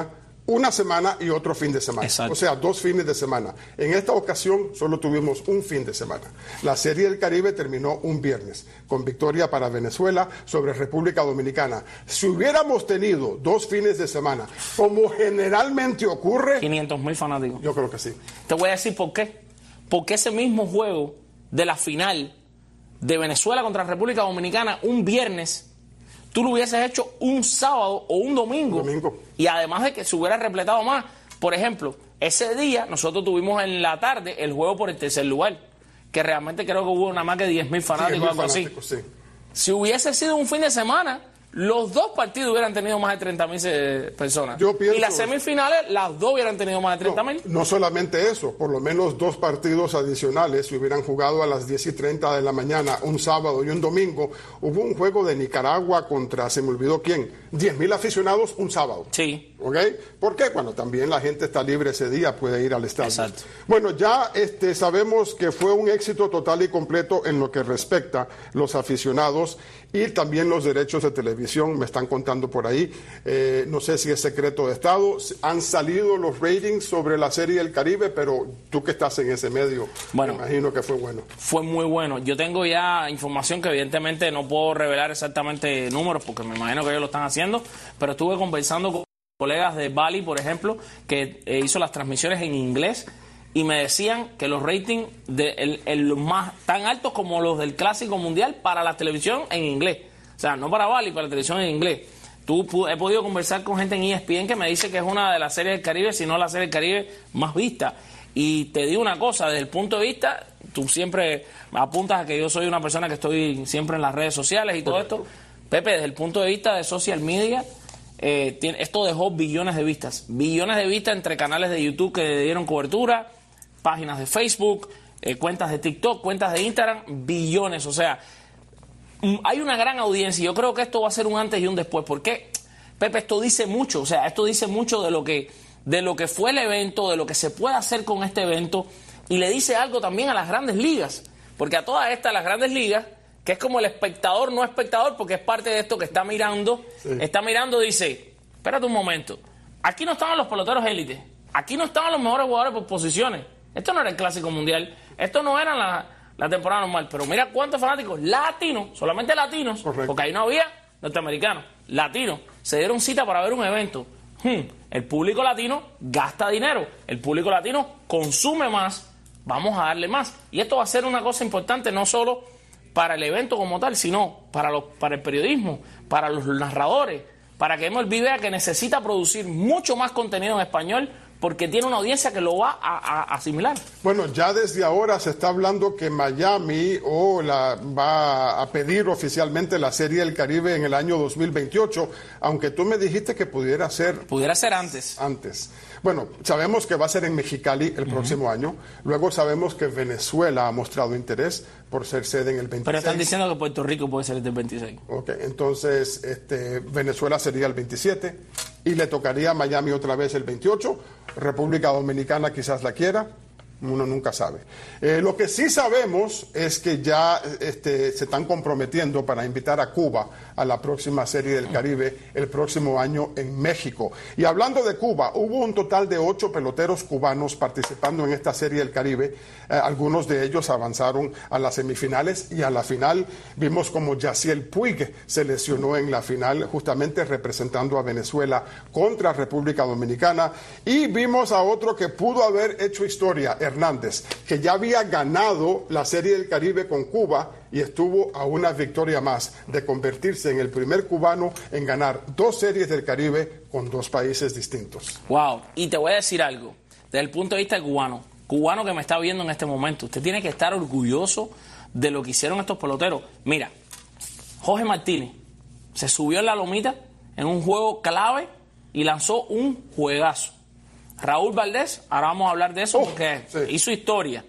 una semana y otro fin de semana. Exacto. O sea, 2 fines de semana. En esta ocasión solo tuvimos un fin de semana. La Serie del Caribe terminó un viernes con victoria para Venezuela sobre República Dominicana. Si hubiéramos tenido 2 fines de semana, como generalmente ocurre... 500,000 fanáticos. Yo creo que sí. Te voy a decir por qué. Porque ese mismo juego de la final de Venezuela contra República Dominicana un viernes, tú lo hubieses hecho un sábado o un domingo. Y además de que se hubiera repletado más. Por ejemplo, ese día nosotros tuvimos en la tarde el juego por el tercer lugar, que realmente creo que hubo nada más que 10,000 fanáticos o algo así. Sí. Si hubiese sido un fin de semana, los 2 partidos hubieran tenido más de 30,000 personas. Yo pienso, y las semifinales, las 2 hubieran tenido más de 30,000. No solamente eso, por lo menos 2 partidos adicionales se hubieran jugado a las 10:30 de la mañana, un sábado y un domingo. Hubo un juego de Nicaragua contra, se me olvidó quién, 10,000 aficionados un sábado. Sí. ¿Ok? ¿Por qué? Cuando también la gente está libre ese día, puede ir al estadio. Exacto. Bueno, ya sabemos que fue un éxito total y completo en lo que respecta los aficionados y también los derechos de televisión, me están contando por ahí. No sé si es secreto de Estado. Han salido los ratings sobre la Serie del Caribe, pero tú que estás en ese medio, bueno, me imagino que fue bueno. Fue muy bueno. Yo tengo ya información que evidentemente no puedo revelar exactamente números porque me imagino que ellos lo están haciendo, pero estuve conversando con colegas de Bali, por ejemplo, que hizo las transmisiones en inglés y me decían que los ratings los más tan altos como los del Clásico Mundial para la televisión en inglés. O sea, no para Bali, para la televisión en inglés. He podido conversar con gente en ESPN que me dice que es una de las series del Caribe, si no la serie del Caribe más vista. Y te digo una cosa, desde el punto de vista, tú siempre apuntas a que yo soy una persona que estoy siempre en las redes sociales y todo esto. Pepe, desde el punto de vista de social media, esto dejó billones de vistas entre canales de YouTube que dieron cobertura, páginas de Facebook, cuentas de TikTok, cuentas de Instagram, billones. O sea, hay una gran audiencia y yo creo que esto va a ser un antes y un después. ¿Por qué? Pepe, esto dice mucho, o sea, esto dice mucho de lo que fue el evento, de lo que se puede hacer con este evento, y le dice algo también a las grandes ligas, porque a todas estas, las grandes ligas, que es como el espectador no espectador, porque es parte de esto que está mirando, dice, espérate un momento, aquí no estaban los peloteros élites, aquí no estaban los mejores jugadores por posiciones, esto no era el Clásico Mundial, esto no era la temporada normal, pero mira cuántos fanáticos latinos, solamente latinos, correcto, porque ahí no había norteamericanos, latinos, se dieron cita para ver un evento. El público latino gasta dinero, el público latino consume más, vamos a darle más, y esto va a ser una cosa importante no solo para el evento como tal, sino para el periodismo, para los narradores, para que MLB vea que necesita producir mucho más contenido en español porque tiene una audiencia que lo va a asimilar. Bueno, ya desde ahora se está hablando que Miami va a pedir oficialmente la Serie del Caribe en el año 2028, aunque tú me dijiste que pudiera ser... Pudiera ser antes. Bueno, sabemos que va a ser en Mexicali el próximo año. Luego sabemos que Venezuela ha mostrado interés por ser sede en el 26. Pero están diciendo que Puerto Rico puede ser el del 26. Ok, entonces Venezuela sería el 27 y le tocaría a Miami otra vez el 28. República Dominicana quizás la quiera. Uno nunca sabe. Lo que sí sabemos es que ya se están comprometiendo para invitar a Cuba a la próxima Serie del Caribe el próximo año en México. Y hablando de Cuba, hubo un total de 8 peloteros cubanos participando en esta Serie del Caribe. Algunos de ellos avanzaron a las semifinales y a la final. Vimos como Yasiel Puig se lesionó en la final, justamente representando a Venezuela contra República Dominicana. Y vimos a otro que pudo haber hecho historia, Hernández, que ya había ganado la Serie del Caribe con Cuba y estuvo a una victoria más de convertirse en el primer cubano en ganar 2 Series del Caribe con 2 países distintos. Wow, y te voy a decir algo, desde el punto de vista cubano que me está viendo en este momento, usted tiene que estar orgulloso de lo que hicieron estos peloteros. Mira, Jorge Martínez se subió en la lomita en un juego clave y lanzó un juegazo. Raúl Valdés, ahora vamos a hablar de eso porque hizo historia.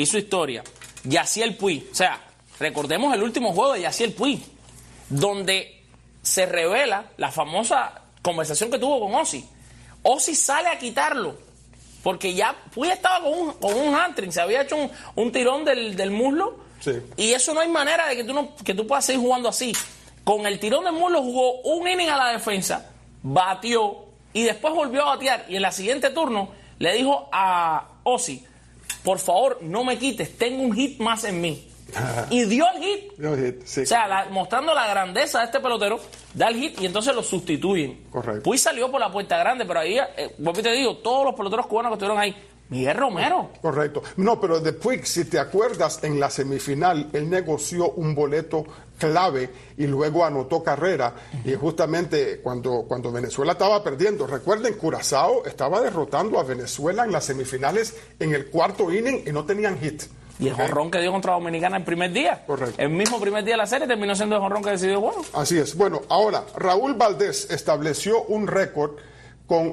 Yasiel Puig, o sea, recordemos el último juego de Yasiel Puig, donde se revela la famosa conversación que tuvo con Ozzy. Ozzy sale a quitarlo, porque ya Puig estaba con un hamstring, se había hecho un tirón del muslo, y eso no hay manera de que tú puedas seguir jugando así. Con el tirón del muslo jugó un inning a la defensa, batió, y después volvió a batear, y en la siguiente turno le dijo a Ozzy, por favor, no me quites, tengo un hit más en mí. Y dio el hit. Sí. O sea, mostrando la grandeza de este pelotero, da el hit y entonces lo sustituyen. Correcto. Puig salió por la puerta grande, pero ahí, vuelvo y te digo, todos los peloteros cubanos que estuvieron ahí, Miguel Romero. Correcto. No, pero de Puig, si te acuerdas, en la semifinal, él negoció un boleto clave y luego anotó carrera. Y justamente cuando Venezuela estaba perdiendo, recuerden, Curazao estaba derrotando a Venezuela en las semifinales en el cuarto inning y no tenían hit. Y el jonrón que dio contra Dominicana el primer día. Correcto. El mismo primer día de la serie terminó siendo el jonrón que decidió el juego. Así es. Bueno, ahora, Raúl Valdés estableció un récord con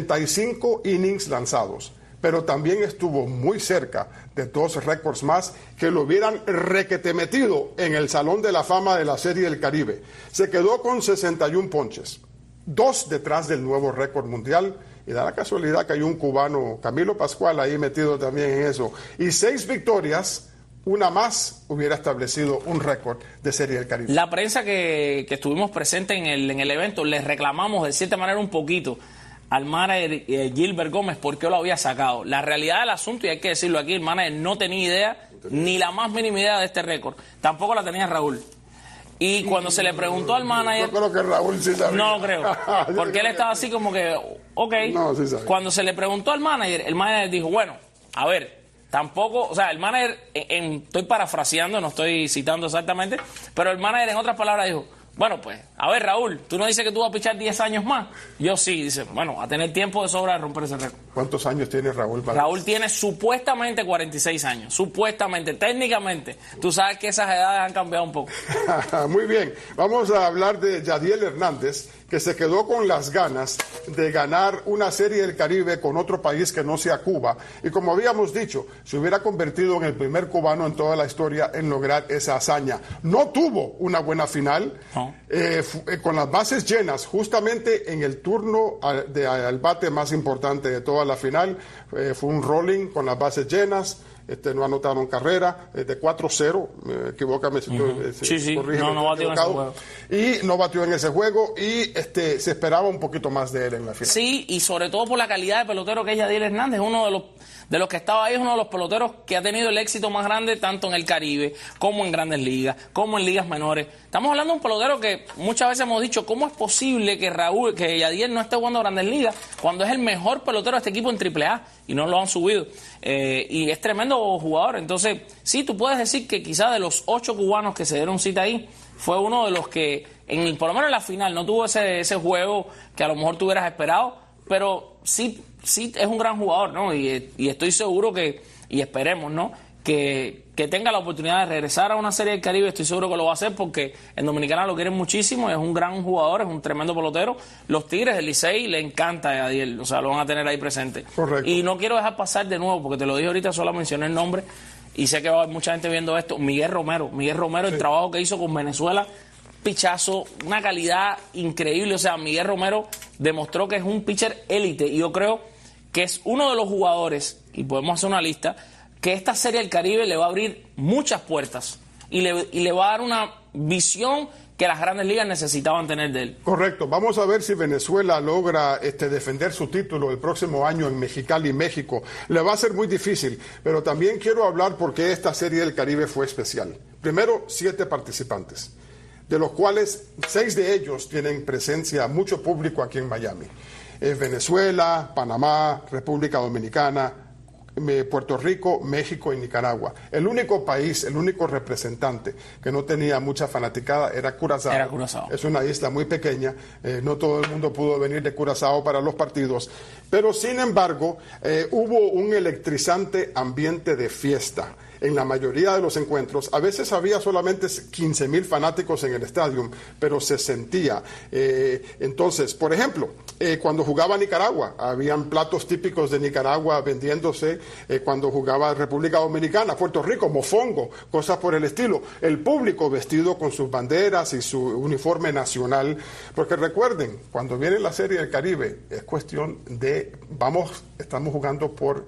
85 innings lanzados, pero también estuvo muy cerca de 2 récords más que lo hubieran requete metido en el Salón de la Fama de la Serie del Caribe. Se quedó con 61 ponches, 2 detrás del nuevo récord mundial. Y da la casualidad que hay un cubano, Camilo Pascual, ahí metido también en eso. Y 6 victorias, una más, hubiera establecido un récord de Serie del Caribe. La prensa que estuvimos presentes en el evento, les reclamamos de cierta manera un poquito al manager Gilbert Gómez por qué lo había sacado. La realidad del asunto, y hay que decirlo aquí, el manager no tenía idea, ni la más mínima idea de este récord. Tampoco la tenía Raúl. Y cuando se le preguntó al manager... Yo creo que Raúl sí sabía. No lo creo. Porque él estaba así como que, ok. No, sí sabía. Cuando se le preguntó al manager, el manager dijo, bueno, a ver, tampoco... O sea, el manager, estoy parafraseando, no estoy citando exactamente, pero el manager en otras palabras dijo, bueno, pues, a ver, Raúl, tú no dices que tú vas a pichar 10 años más. Yo sí, dice, bueno, a tener tiempo de sobra de romper ese récord. ¿Cuántos años tiene Raúl Valdés? Raúl tiene supuestamente 46 años, supuestamente, técnicamente. Tú sabes que esas edades han cambiado un poco. Muy bien, vamos a hablar de Yadiel Hernández, que se quedó con las ganas de ganar una Serie del Caribe con otro país que no sea Cuba. Y como habíamos dicho, se hubiera convertido en el primer cubano en toda la historia en lograr esa hazaña. No tuvo una buena final, no. Con las bases llenas, justamente en el turno al bate más importante de toda la final. Fue un rolling con las bases llenas. No anotaron carrera, de 4-0, equivócame si sí, no batió en ese juego. Y no batió en ese juego y se esperaba un poquito más de él en la final. Sí, y sobre todo por la calidad de pelotero que es Yadiel Hernández, uno de los que estaba ahí, es uno de los peloteros que ha tenido el éxito más grande tanto en el Caribe, como en Grandes Ligas, como en ligas menores. Estamos hablando de un pelotero que muchas veces hemos dicho, ¿cómo es posible que Yadiel no esté jugando Grandes Ligas cuando es el mejor pelotero de este equipo en AAA? Y no lo han subido. Y es tremendo jugador. Entonces, sí, tú puedes decir que quizás de los 8 cubanos que se dieron cita ahí, fue uno de los que, por lo menos en la final, no tuvo ese juego que a lo mejor tú hubieras esperado, pero sí es un gran jugador, ¿no? Y estoy seguro que, y esperemos, ¿no?, que tenga la oportunidad de regresar a una Serie del Caribe. Estoy seguro que lo va a hacer porque en Dominicana lo quieren muchísimo, es un gran jugador, es un tremendo pelotero. Los Tigres del Licey le encanta a Yadiel, o sea, lo van a tener ahí presente. Correcto. Y no quiero dejar pasar de nuevo, porque te lo dije ahorita, solo mencioné el nombre, y sé que va a haber mucha gente viendo esto, Miguel Romero, sí. El trabajo que hizo con Venezuela, pichazo, una calidad increíble. O sea, Miguel Romero demostró que es un pitcher élite, y yo creo que es uno de los jugadores, y podemos hacer una lista, que esta Serie del Caribe le va a abrir muchas puertas y le va a dar una visión que las Grandes Ligas necesitaban tener de él. Correcto. Vamos a ver si Venezuela logra defender su título el próximo año en Mexicali, México. Le va a ser muy difícil, pero también quiero hablar por qué esta Serie del Caribe fue especial. Primero, 7 participantes, de los cuales 6 de ellos tienen presencia, mucho público aquí en Miami. Venezuela, Panamá, República Dominicana, Puerto Rico, México y Nicaragua. El único país, el único representante que no tenía mucha fanaticada era Curazao. Es una isla muy pequeña, no todo el mundo pudo venir de Curazao para los partidos, pero sin embargo hubo un electrizante ambiente de fiesta en la mayoría de los encuentros. A veces había solamente 15,000 fanáticos en el estadio, pero se sentía. Entonces, por ejemplo, cuando jugaba Nicaragua, habían platos típicos de Nicaragua vendiéndose. Cuando jugaba República Dominicana, Puerto Rico, mofongo, cosas por el estilo. El público vestido con sus banderas y su uniforme nacional. Porque recuerden, cuando viene la Serie del Caribe, es cuestión de, estamos jugando por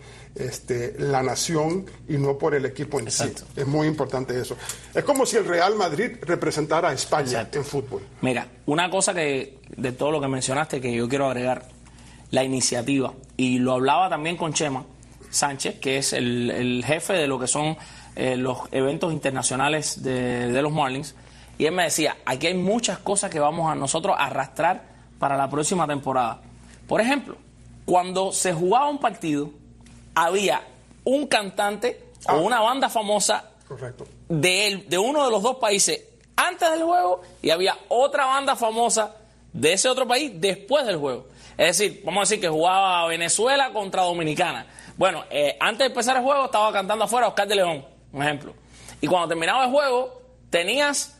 la nación y no por el equipo en sí. Es muy importante eso. Es como si el Real Madrid representara a España en fútbol. Mira, una cosa que de todo lo que mencionaste que yo quiero agregar, la iniciativa. Y lo hablaba también con Chema Sánchez, que es el jefe de lo que son los eventos internacionales de los Marlins. Y él me decía, aquí hay muchas cosas que vamos a nosotros arrastrar para la próxima temporada. Por ejemplo, cuando se jugaba un partido, había un cantante o una banda famosa de uno de los dos países antes del juego y había otra banda famosa de ese otro país después del juego. Es decir, vamos a decir que jugaba Venezuela contra Dominicana. Bueno, antes de empezar el juego estaba cantando afuera Oscar de León, un ejemplo. Y cuando terminaba el juego, tenías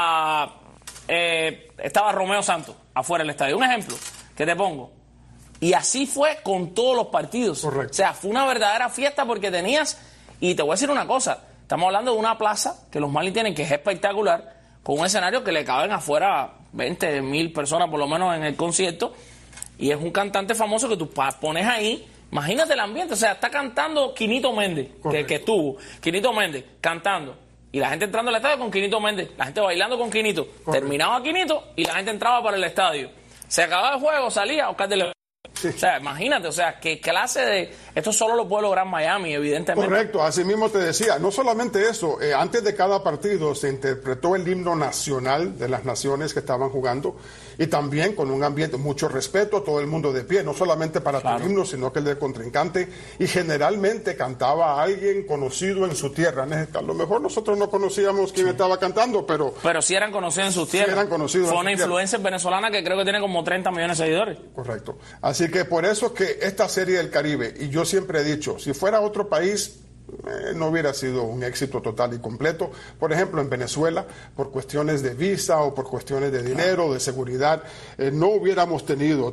estaba Romeo Santos afuera del estadio. Un ejemplo que te pongo. Y así fue con todos los partidos. Correcto. O sea, fue una verdadera fiesta porque tenías... Y te voy a decir una cosa. Estamos hablando de una plaza que los Marlins tienen que es espectacular, con un escenario que le caben afuera 20,000 personas por lo menos en el concierto. Y es un cantante famoso que tú pones ahí. Imagínate el ambiente. O sea, está cantando Quinito Méndez, que estuvo. Quinito Méndez cantando. Y la gente entrando al estadio con Quinito Méndez. La gente bailando con Quinito. Correcto. Terminaba Quinito y la gente entraba para el estadio. Se acababa el juego, salía Oscar de León. Sí. O sea, imagínate, o sea, qué clase de... Esto solo lo puede lograr Miami, evidentemente. Correcto, así mismo te decía. No solamente eso, antes de cada partido se interpretó el himno nacional de las naciones que estaban jugando y también con un ambiente, mucho respeto, todo el mundo de pie, no solamente para tu himno, sino que el del contrincante, y generalmente cantaba a alguien conocido en su tierra. A lo mejor nosotros no conocíamos quién estaba cantando, pero sí eran conocidos en sus tierras. Sí eran conocidos. Fue una influencer venezolana que creo que tiene como 30 millones de seguidores. Correcto. Así que por eso es que esta Serie del Caribe, y yo siempre he dicho, si fuera otro país, no hubiera sido un éxito total y completo. Por ejemplo, en Venezuela, por cuestiones de visa o por cuestiones de dinero, de seguridad, no hubiéramos tenido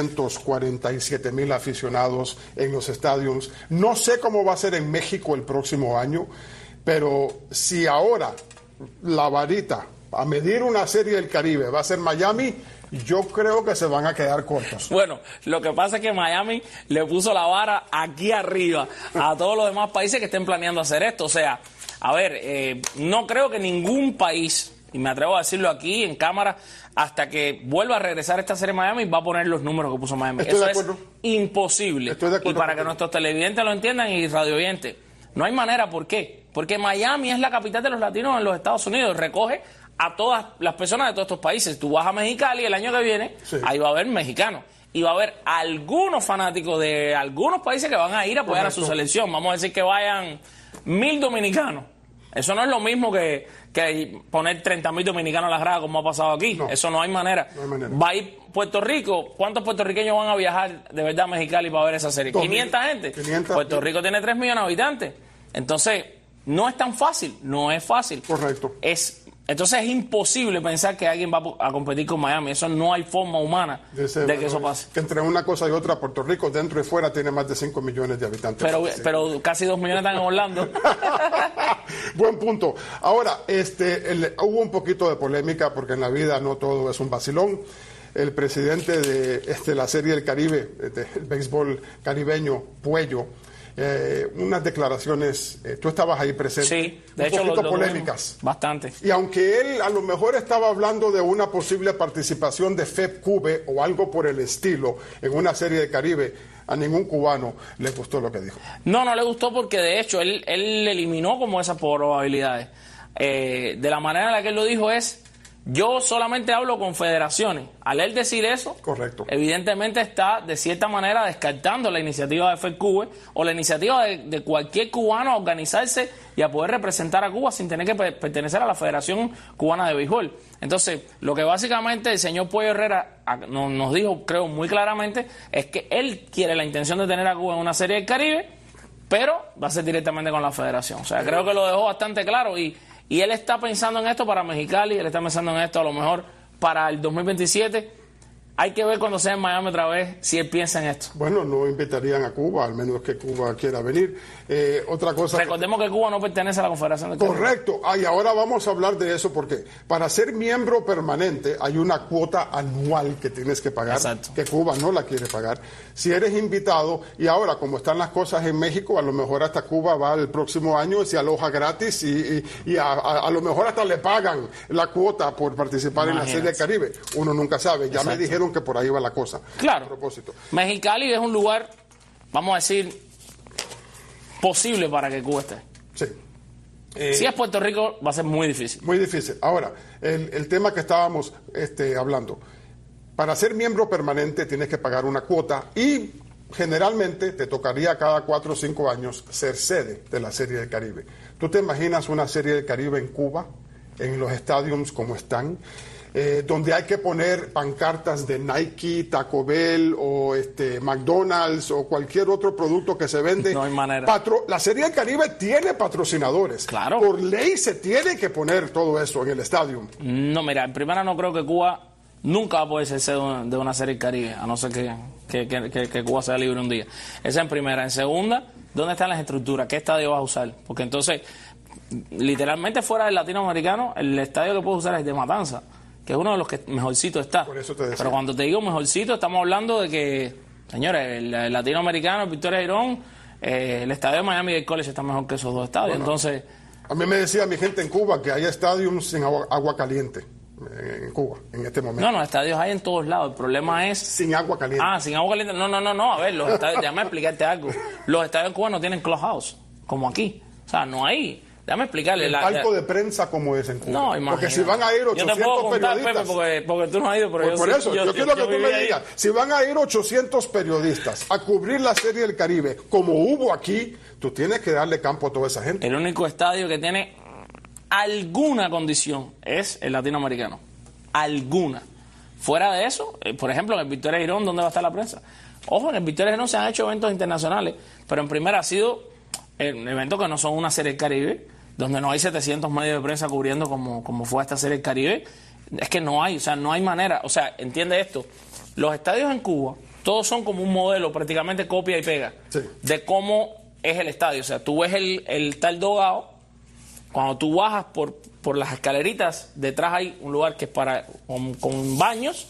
347,000 aficionados en los estadios. No sé cómo va a ser en México el próximo año, pero si ahora la varita a medir una Serie del Caribe va a ser Miami, yo creo que se van a quedar cortos. Bueno, lo que pasa es que Miami le puso la vara aquí arriba a todos los demás países que estén planeando hacer esto. O sea, a ver, no creo que ningún país, y me atrevo a decirlo aquí en cámara, hasta que vuelva a regresar esta serie Miami, va a poner los números que puso Miami. Eso es imposible. Y para que nuestros televidentes lo entiendan y radiovidentes, no hay manera. ¿Por qué? Porque Miami es la capital de los latinos en los Estados Unidos. Recoge a todas las personas de todos estos países. Tú vas a Mexicali el año que viene, ahí va a haber mexicanos. Y va a haber algunos fanáticos de algunos países que van a ir a apoyar a su selección. Vamos a decir que vayan 1,000 dominicanos. Eso no es lo mismo que poner 30,000 dominicanos a la grada como ha pasado aquí. No. Eso no hay manera. No hay manera. Va a ir Puerto Rico. ¿Cuántos puertorriqueños van a viajar de verdad a Mexicali para ver esa serie? 500 gente. 500. Puerto Rico tiene 3 millones de habitantes. Entonces, no es tan fácil. No es fácil. Correcto. Entonces es imposible pensar que alguien va a competir con Miami. Eso no hay forma humana de que eso pase. Que entre una cosa y otra, Puerto Rico dentro y fuera tiene más de 5 millones de habitantes. Pero casi 2 millones están en Orlando. Buen punto. Ahora, hubo un poquito de polémica porque en la vida no todo es un vacilón. El presidente de la Serie del Caribe, el béisbol caribeño, Puello, unas declaraciones, tú estabas ahí presente, sí, de hecho, polémicas. Bastante. Y aunque él a lo mejor estaba hablando de una posible participación de FEP-CUBE o algo por el estilo en una Serie de Caribe, a ningún cubano le gustó lo que dijo. No le gustó porque de hecho él eliminó como esas probabilidades. De la manera en la que él lo dijo es: yo solamente hablo con federaciones. Al él decir eso, correcto, evidentemente está de cierta manera descartando la iniciativa de FECUBE o la iniciativa de cualquier cubano a organizarse y a poder representar a Cuba sin tener que pertenecer a la Federación Cubana de Béisbol. Entonces, lo que básicamente el señor Puello Herrera nos dijo, creo muy claramente, es que él quiere la intención de tener a Cuba en una Serie del Caribe, pero va a ser directamente con la Federación. O sea, creo que lo dejó bastante claro y él está pensando en esto para Mexicali, él está pensando en esto a lo mejor para el 2027. Hay que ver cuando sea en Miami otra vez si él piensa en esto. Bueno, no invitarían a Cuba, al menos que Cuba quiera venir. Otra cosa... Recordemos que Cuba no pertenece a la Confederación de Caribe. Correcto. Y ahora vamos a hablar de eso porque para ser miembro permanente hay una cuota anual que tienes que pagar. Exacto. Que Cuba no la quiere pagar. Si eres invitado, y ahora como están las cosas en México, a lo mejor hasta Cuba va el próximo año, se aloja gratis y a lo mejor hasta le pagan la cuota por participar en la Serie del Caribe. Uno nunca sabe. Ya me dijeron dijeron que por ahí va la cosa. Claro. A propósito. Mexicali es un lugar, vamos a decir, posible para que Cuba esté. Sí. Si es Puerto Rico, va a ser muy difícil. Muy difícil. Ahora, el tema que estábamos hablando. Para ser miembro permanente tienes que pagar una cuota y generalmente te tocaría cada 4 o 5 años ser sede de la Serie del Caribe. ¿Tú te imaginas una Serie del Caribe en Cuba, en los estadios como están, donde hay que poner pancartas de Nike, Taco Bell o McDonald's o cualquier otro producto que se vende? No hay manera. La Serie del Caribe tiene patrocinadores. Claro. Por ley se tiene que poner todo eso en el estadio. No, mira, en primera no creo que Cuba nunca va a poder ser sede de una Serie del Caribe, a no ser que Cuba sea libre un día. Esa en primera. En segunda, ¿dónde están las estructuras? ¿Qué estadio vas a usar? Porque entonces, literalmente fuera del latinoamericano, el estadio que puedes usar es de Matanza, que es uno de los que mejorcito está. Por eso te decía. Pero cuando te digo mejorcito, estamos hablando de que, señores, el latinoamericano, el Victoria Girón, el estadio de Miami-Dade College está mejor que esos dos estadios. Bueno, entonces, a mí me decía mi gente en Cuba que hay estadios sin agua caliente. En Cuba, en este momento. No, estadios hay en todos lados. El problema es... Sin agua caliente. Sin agua caliente. No. A ver, los estadios... Déjame explicarte algo. Los estadios en Cuba no tienen clubhouse, como aquí. O sea, no hay... Déjame explicarle. El palco de prensa como es en Cuba. No, imagínate. Porque si van a ir 800 yo te puedo contar, periodistas... Pepe, porque tú no has ido, pero por eso, yo quiero que tú me digas. Si van a ir 800 periodistas a cubrir la Serie del Caribe, como hubo aquí, tú tienes que darle campo a toda esa gente. El único estadio que tiene alguna condición es el latinoamericano. Alguna. Fuera de eso, por ejemplo, en el Victoria Girón, ¿dónde va a estar la prensa? Ojo, en el Victoria Girón se han hecho eventos internacionales, pero en primera ha sido eventos que no son una Serie del Caribe, donde no hay 700 medios de prensa cubriendo como fue esta Serie del Caribe. Es que no hay, o sea, no hay manera. O sea, entiende esto, los estadios en Cuba, todos son como un modelo, prácticamente copia y pega, sí, de cómo es el estadio. O sea, tú ves el tal Dogao, cuando tú bajas por las escaleritas, detrás hay un lugar que es para con baños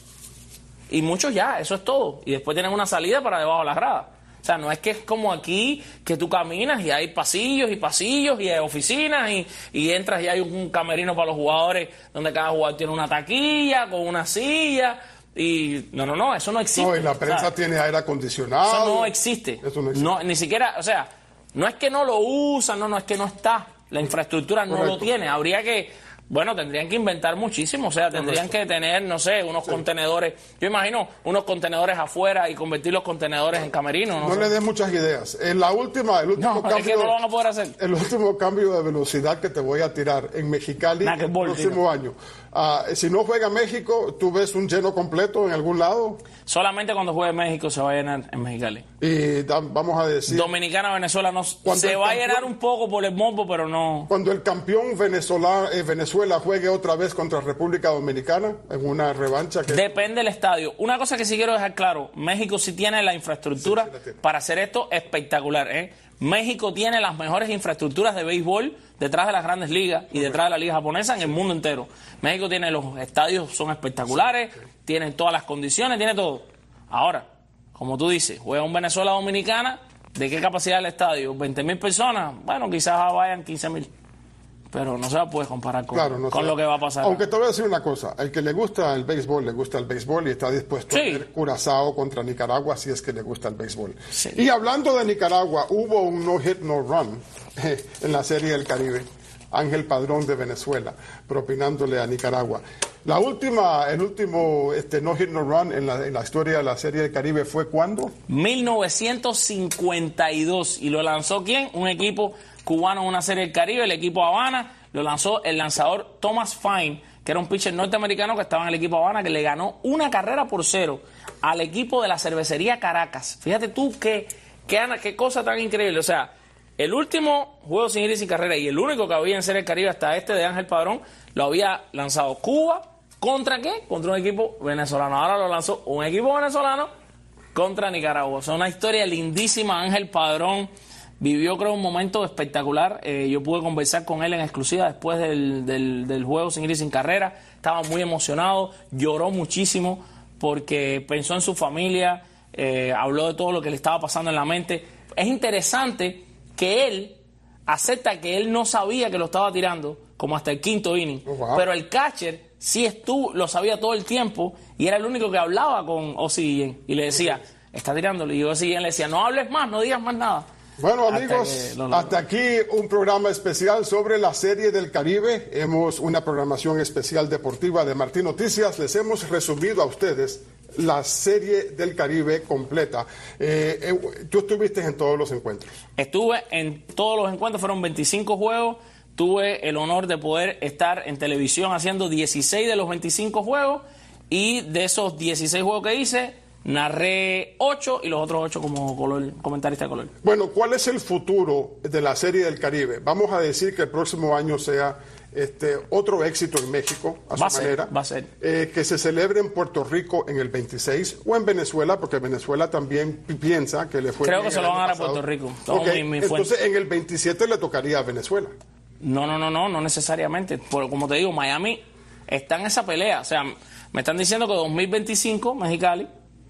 y muchos ya, eso es todo. Y después tienen una salida para debajo de las gradas. O sea, no es que es como aquí, que tú caminas y hay pasillos y hay oficinas y entras y hay un camerino para los jugadores donde cada jugador tiene una taquilla con una silla. Y no, eso no existe. No, y la prensa tiene aire acondicionado. Eso no existe. Eso no existe. No, ni siquiera, o sea, no es que no lo usan, no, es que no está. La infraestructura no lo tiene. Habría que, tendrían que inventar muchísimo. O sea, tendrían que tener, no sé, unos contenedores. Yo imagino unos contenedores afuera y convertir los contenedores en camerinos. No le des muchas ideas. El último cambio, es que no lo van a poder hacer. El último cambio de velocidad que te voy a tirar en Mexicali el próximo año. Si no juega México, ¿tú ves un lleno completo en algún lado? Solamente cuando juegue México se va a llenar en Mexicali. Y vamos a decir... Dominicana, Venezuela, no se va a llenar un poco por el morbo, pero no... Cuando el campeón Venezuela juegue otra vez contra República Dominicana en una revancha... Depende del estadio. Una cosa que sí quiero dejar claro, México sí tiene la infraestructura para hacer esto espectacular, México tiene las mejores infraestructuras de béisbol detrás de las grandes ligas y detrás de la liga japonesa en el mundo entero. México tiene los estadios, son espectaculares, tienen todas las condiciones, tiene todo. Ahora, como tú dices, juega un Venezuela-Dominicana, ¿de qué capacidad el estadio? ¿20,000 personas? Bueno, quizás vayan 15,000. Pero no se va a poder comparar con lo que va a pasar. Aunque te voy a decir una cosa, el que le gusta el béisbol y está dispuesto a ver Curazao contra Nicaragua si es que le gusta el béisbol. Sí. Y hablando de Nicaragua, hubo un no-hit, no-run en la Serie del Caribe. Ángel Padrón de Venezuela, propinándole a Nicaragua. El último no-hit, no-run en la historia de la Serie del Caribe fue ¿cuándo? 1952. ¿Y lo lanzó quién? Un equipo cubano en una Serie del Caribe, el equipo Habana. Lo lanzó el lanzador Thomas Fine, que era un pitcher norteamericano que estaba en el equipo Habana, que le ganó 1-0 al equipo de la cervecería Caracas. Fíjate tú qué cosa tan increíble. O sea, el último juego sin ir y sin carrera y el único que había en Serie del Caribe hasta de Ángel Padrón lo había lanzado Cuba. ¿Contra qué? Contra un equipo venezolano. Ahora lo lanzó un equipo venezolano contra Nicaragua. Es una historia lindísima. Ángel Padrón vivió, creo, un momento espectacular. Yo pude conversar con él en exclusiva después del juego sin ir y sin carrera. Estaba muy emocionado, lloró muchísimo porque pensó en su familia, habló de todo lo que le estaba pasando en la mente. Es interesante que él acepta que él no sabía que lo estaba tirando como hasta el quinto inning. Oh, wow. Pero el catcher sí lo sabía todo el tiempo y era el único que hablaba con Ozzie Guillén y le decía, está tirándole. Y Ozzie Guillén le decía, no hables más, no digas más nada. Bueno, amigos, hasta aquí un programa especial sobre la Serie del Caribe. Hemos una programación especial deportiva de Martín Noticias. Les hemos resumido a ustedes la Serie del Caribe completa. Tú estuviste en todos los encuentros. Estuve en todos los encuentros, fueron 25 juegos. Tuve el honor de poder estar en televisión haciendo 16 de los 25 juegos. Y de esos 16 juegos que hice, narré 8 y los otros 8 como comentarista de color. Bueno, ¿cuál es el futuro de la Serie del Caribe? Vamos a decir que el próximo año sea otro éxito en México, a su manera. Va a ser. Que se celebre en Puerto Rico en el 26 o en Venezuela, porque Venezuela también piensa que le fue Creo bien que se lo van a dar a Puerto Rico. Okay. Entonces en el 27 le tocaría a Venezuela. No necesariamente. Como te digo, Miami está en esa pelea. O sea, me están diciendo que 2025, Mexicali,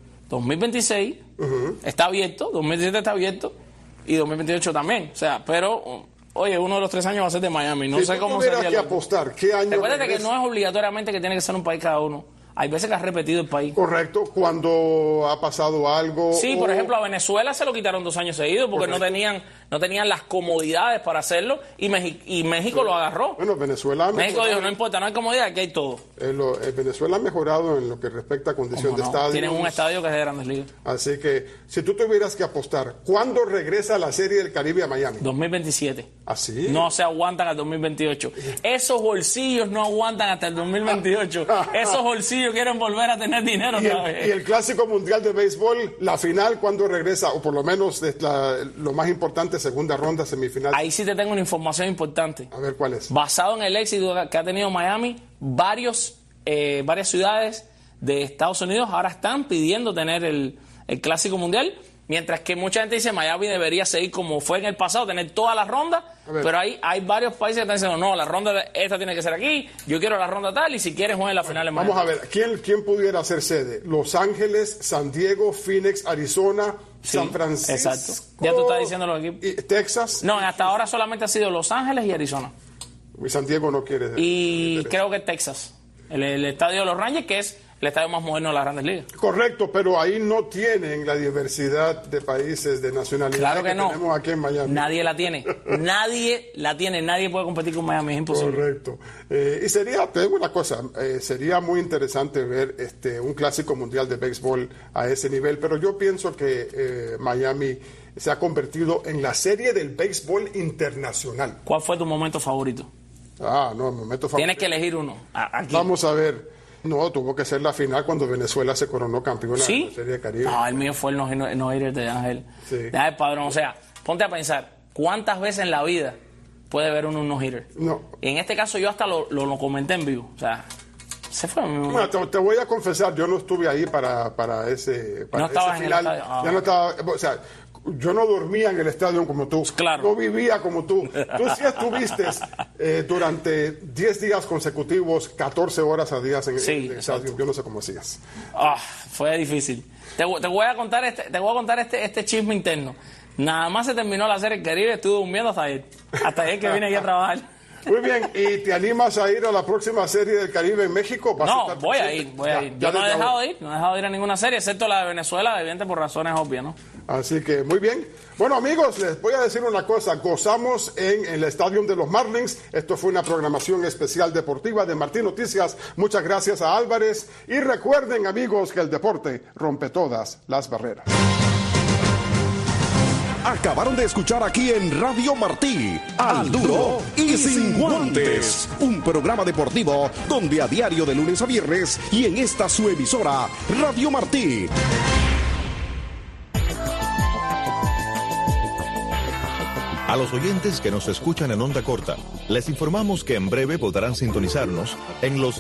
2026 está abierto, 2017 está abierto y 2028 también. O sea, pero, oye, uno de los 3 años va a ser de Miami. No sé cómo sería. Que apostar, ¿qué año? Recuerda que no es obligatoriamente que tiene que ser un país cada uno. Hay veces que has repetido el país. Correcto, cuando ha pasado algo. Sí, por ejemplo, a Venezuela se lo quitaron 2 años seguidos porque no tenían las comodidades para hacerlo y México lo agarró. Bueno, Venezuela México dijo, no importa, no hay comodidad, aquí hay todo. Venezuela ha mejorado en lo que respecta a condición de estadio. Tienen un estadio que es de Grandes Ligas. Así que, si tú tuvieras que apostar, ¿cuándo regresa la Serie del Caribe a Miami? 2027. ¿Así? No se aguantan al 2028. Esos bolsillos no aguantan hasta el 2028. Esos bolsillos quieren volver a tener dinero otra vez. Y el Clásico Mundial de Béisbol, la final, ¿cuándo regresa? O por lo menos lo más importante, segunda ronda, semifinal. Ahí sí te tengo una información importante. A ver, ¿cuál es? Basado en el éxito que ha tenido Miami, varias ciudades de Estados Unidos ahora están pidiendo tener el Clásico Mundial, mientras que mucha gente dice Miami debería seguir como fue en el pasado, tener todas las rondas, pero hay varios países que están diciendo, no, la ronda esta tiene que ser aquí, yo quiero la ronda tal, y si quieren jueguen la final en Miami. Vamos a ver, ¿quién pudiera ser sede? Los Ángeles, San Diego, Phoenix, Arizona, San Francisco. Exacto. Ya tú estás diciendo los equipos. ¿Texas? No, hasta ahora solamente ha sido Los Ángeles y Arizona. Y San Diego no quiere. Y creo que Texas. El estadio de los Rangers, que es el estadio más moderno de las Grandes Ligas. Correcto, pero ahí no tienen la diversidad de países, de nacionalidades claro que no. Tenemos aquí en Miami. Nadie la tiene. Nadie puede competir con Miami, es imposible. Correcto. Y te digo una cosa, sería muy interesante ver un Clásico Mundial de Béisbol a ese nivel, pero yo pienso que Miami se ha convertido en la serie del béisbol internacional. ¿Cuál fue tu momento favorito? El momento favorito. Tienes que elegir uno. Aquí. Vamos a ver. No, tuvo que ser la final cuando Venezuela se coronó campeona de la Serie de Caribe. No, el mío fue el no-hitter de Ángel. Sí. De Ángel Padrón. O sea, ponte a pensar, ¿cuántas veces en la vida puede haber uno un no-hitter? No. Y en este caso yo hasta lo comenté en vivo. O sea, se fue. Bueno, te voy a confesar, yo no estuve ahí para ese no estabas en final. El estadio. Ya no estaba, o sea, yo no dormía en el estadio como tú. Claro. No vivía como tú. Tú sí estuviste durante 10 días consecutivos, 14 horas a día en el estadio. Yo no sé cómo hacías. Fue difícil. Te voy a contar este chisme interno. Nada más se terminó la Serie del Caribe, estuve durmiendo hasta ayer que vine aquí a trabajar. Muy bien, ¿y te animas a ir a la próxima Serie del Caribe en México? No, voy a ir. Yo no he dejado de ir a ninguna serie, excepto la de Venezuela, evidente por razones obvias, ¿no? Así que, muy bien. Bueno, amigos, les voy a decir una cosa. Gozamos en el Estadio de los Marlins. Esto fue una programación especial deportiva de Martín Noticias. Muchas gracias a Álvarez. Y recuerden, amigos, que el deporte rompe todas las barreras. Acabaron de escuchar aquí en Radio Martí, Al Duro y Sin Guantes, un programa deportivo donde a diario de lunes a viernes y en esta su emisora, Radio Martí. A los oyentes que nos escuchan en onda corta, les informamos que en breve podrán sintonizarnos en los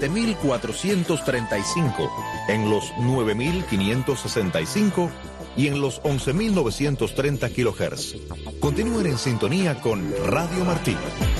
7.435, en los 9.565 y en los 11.930 kHz. Continúen en sintonía con Radio Martí.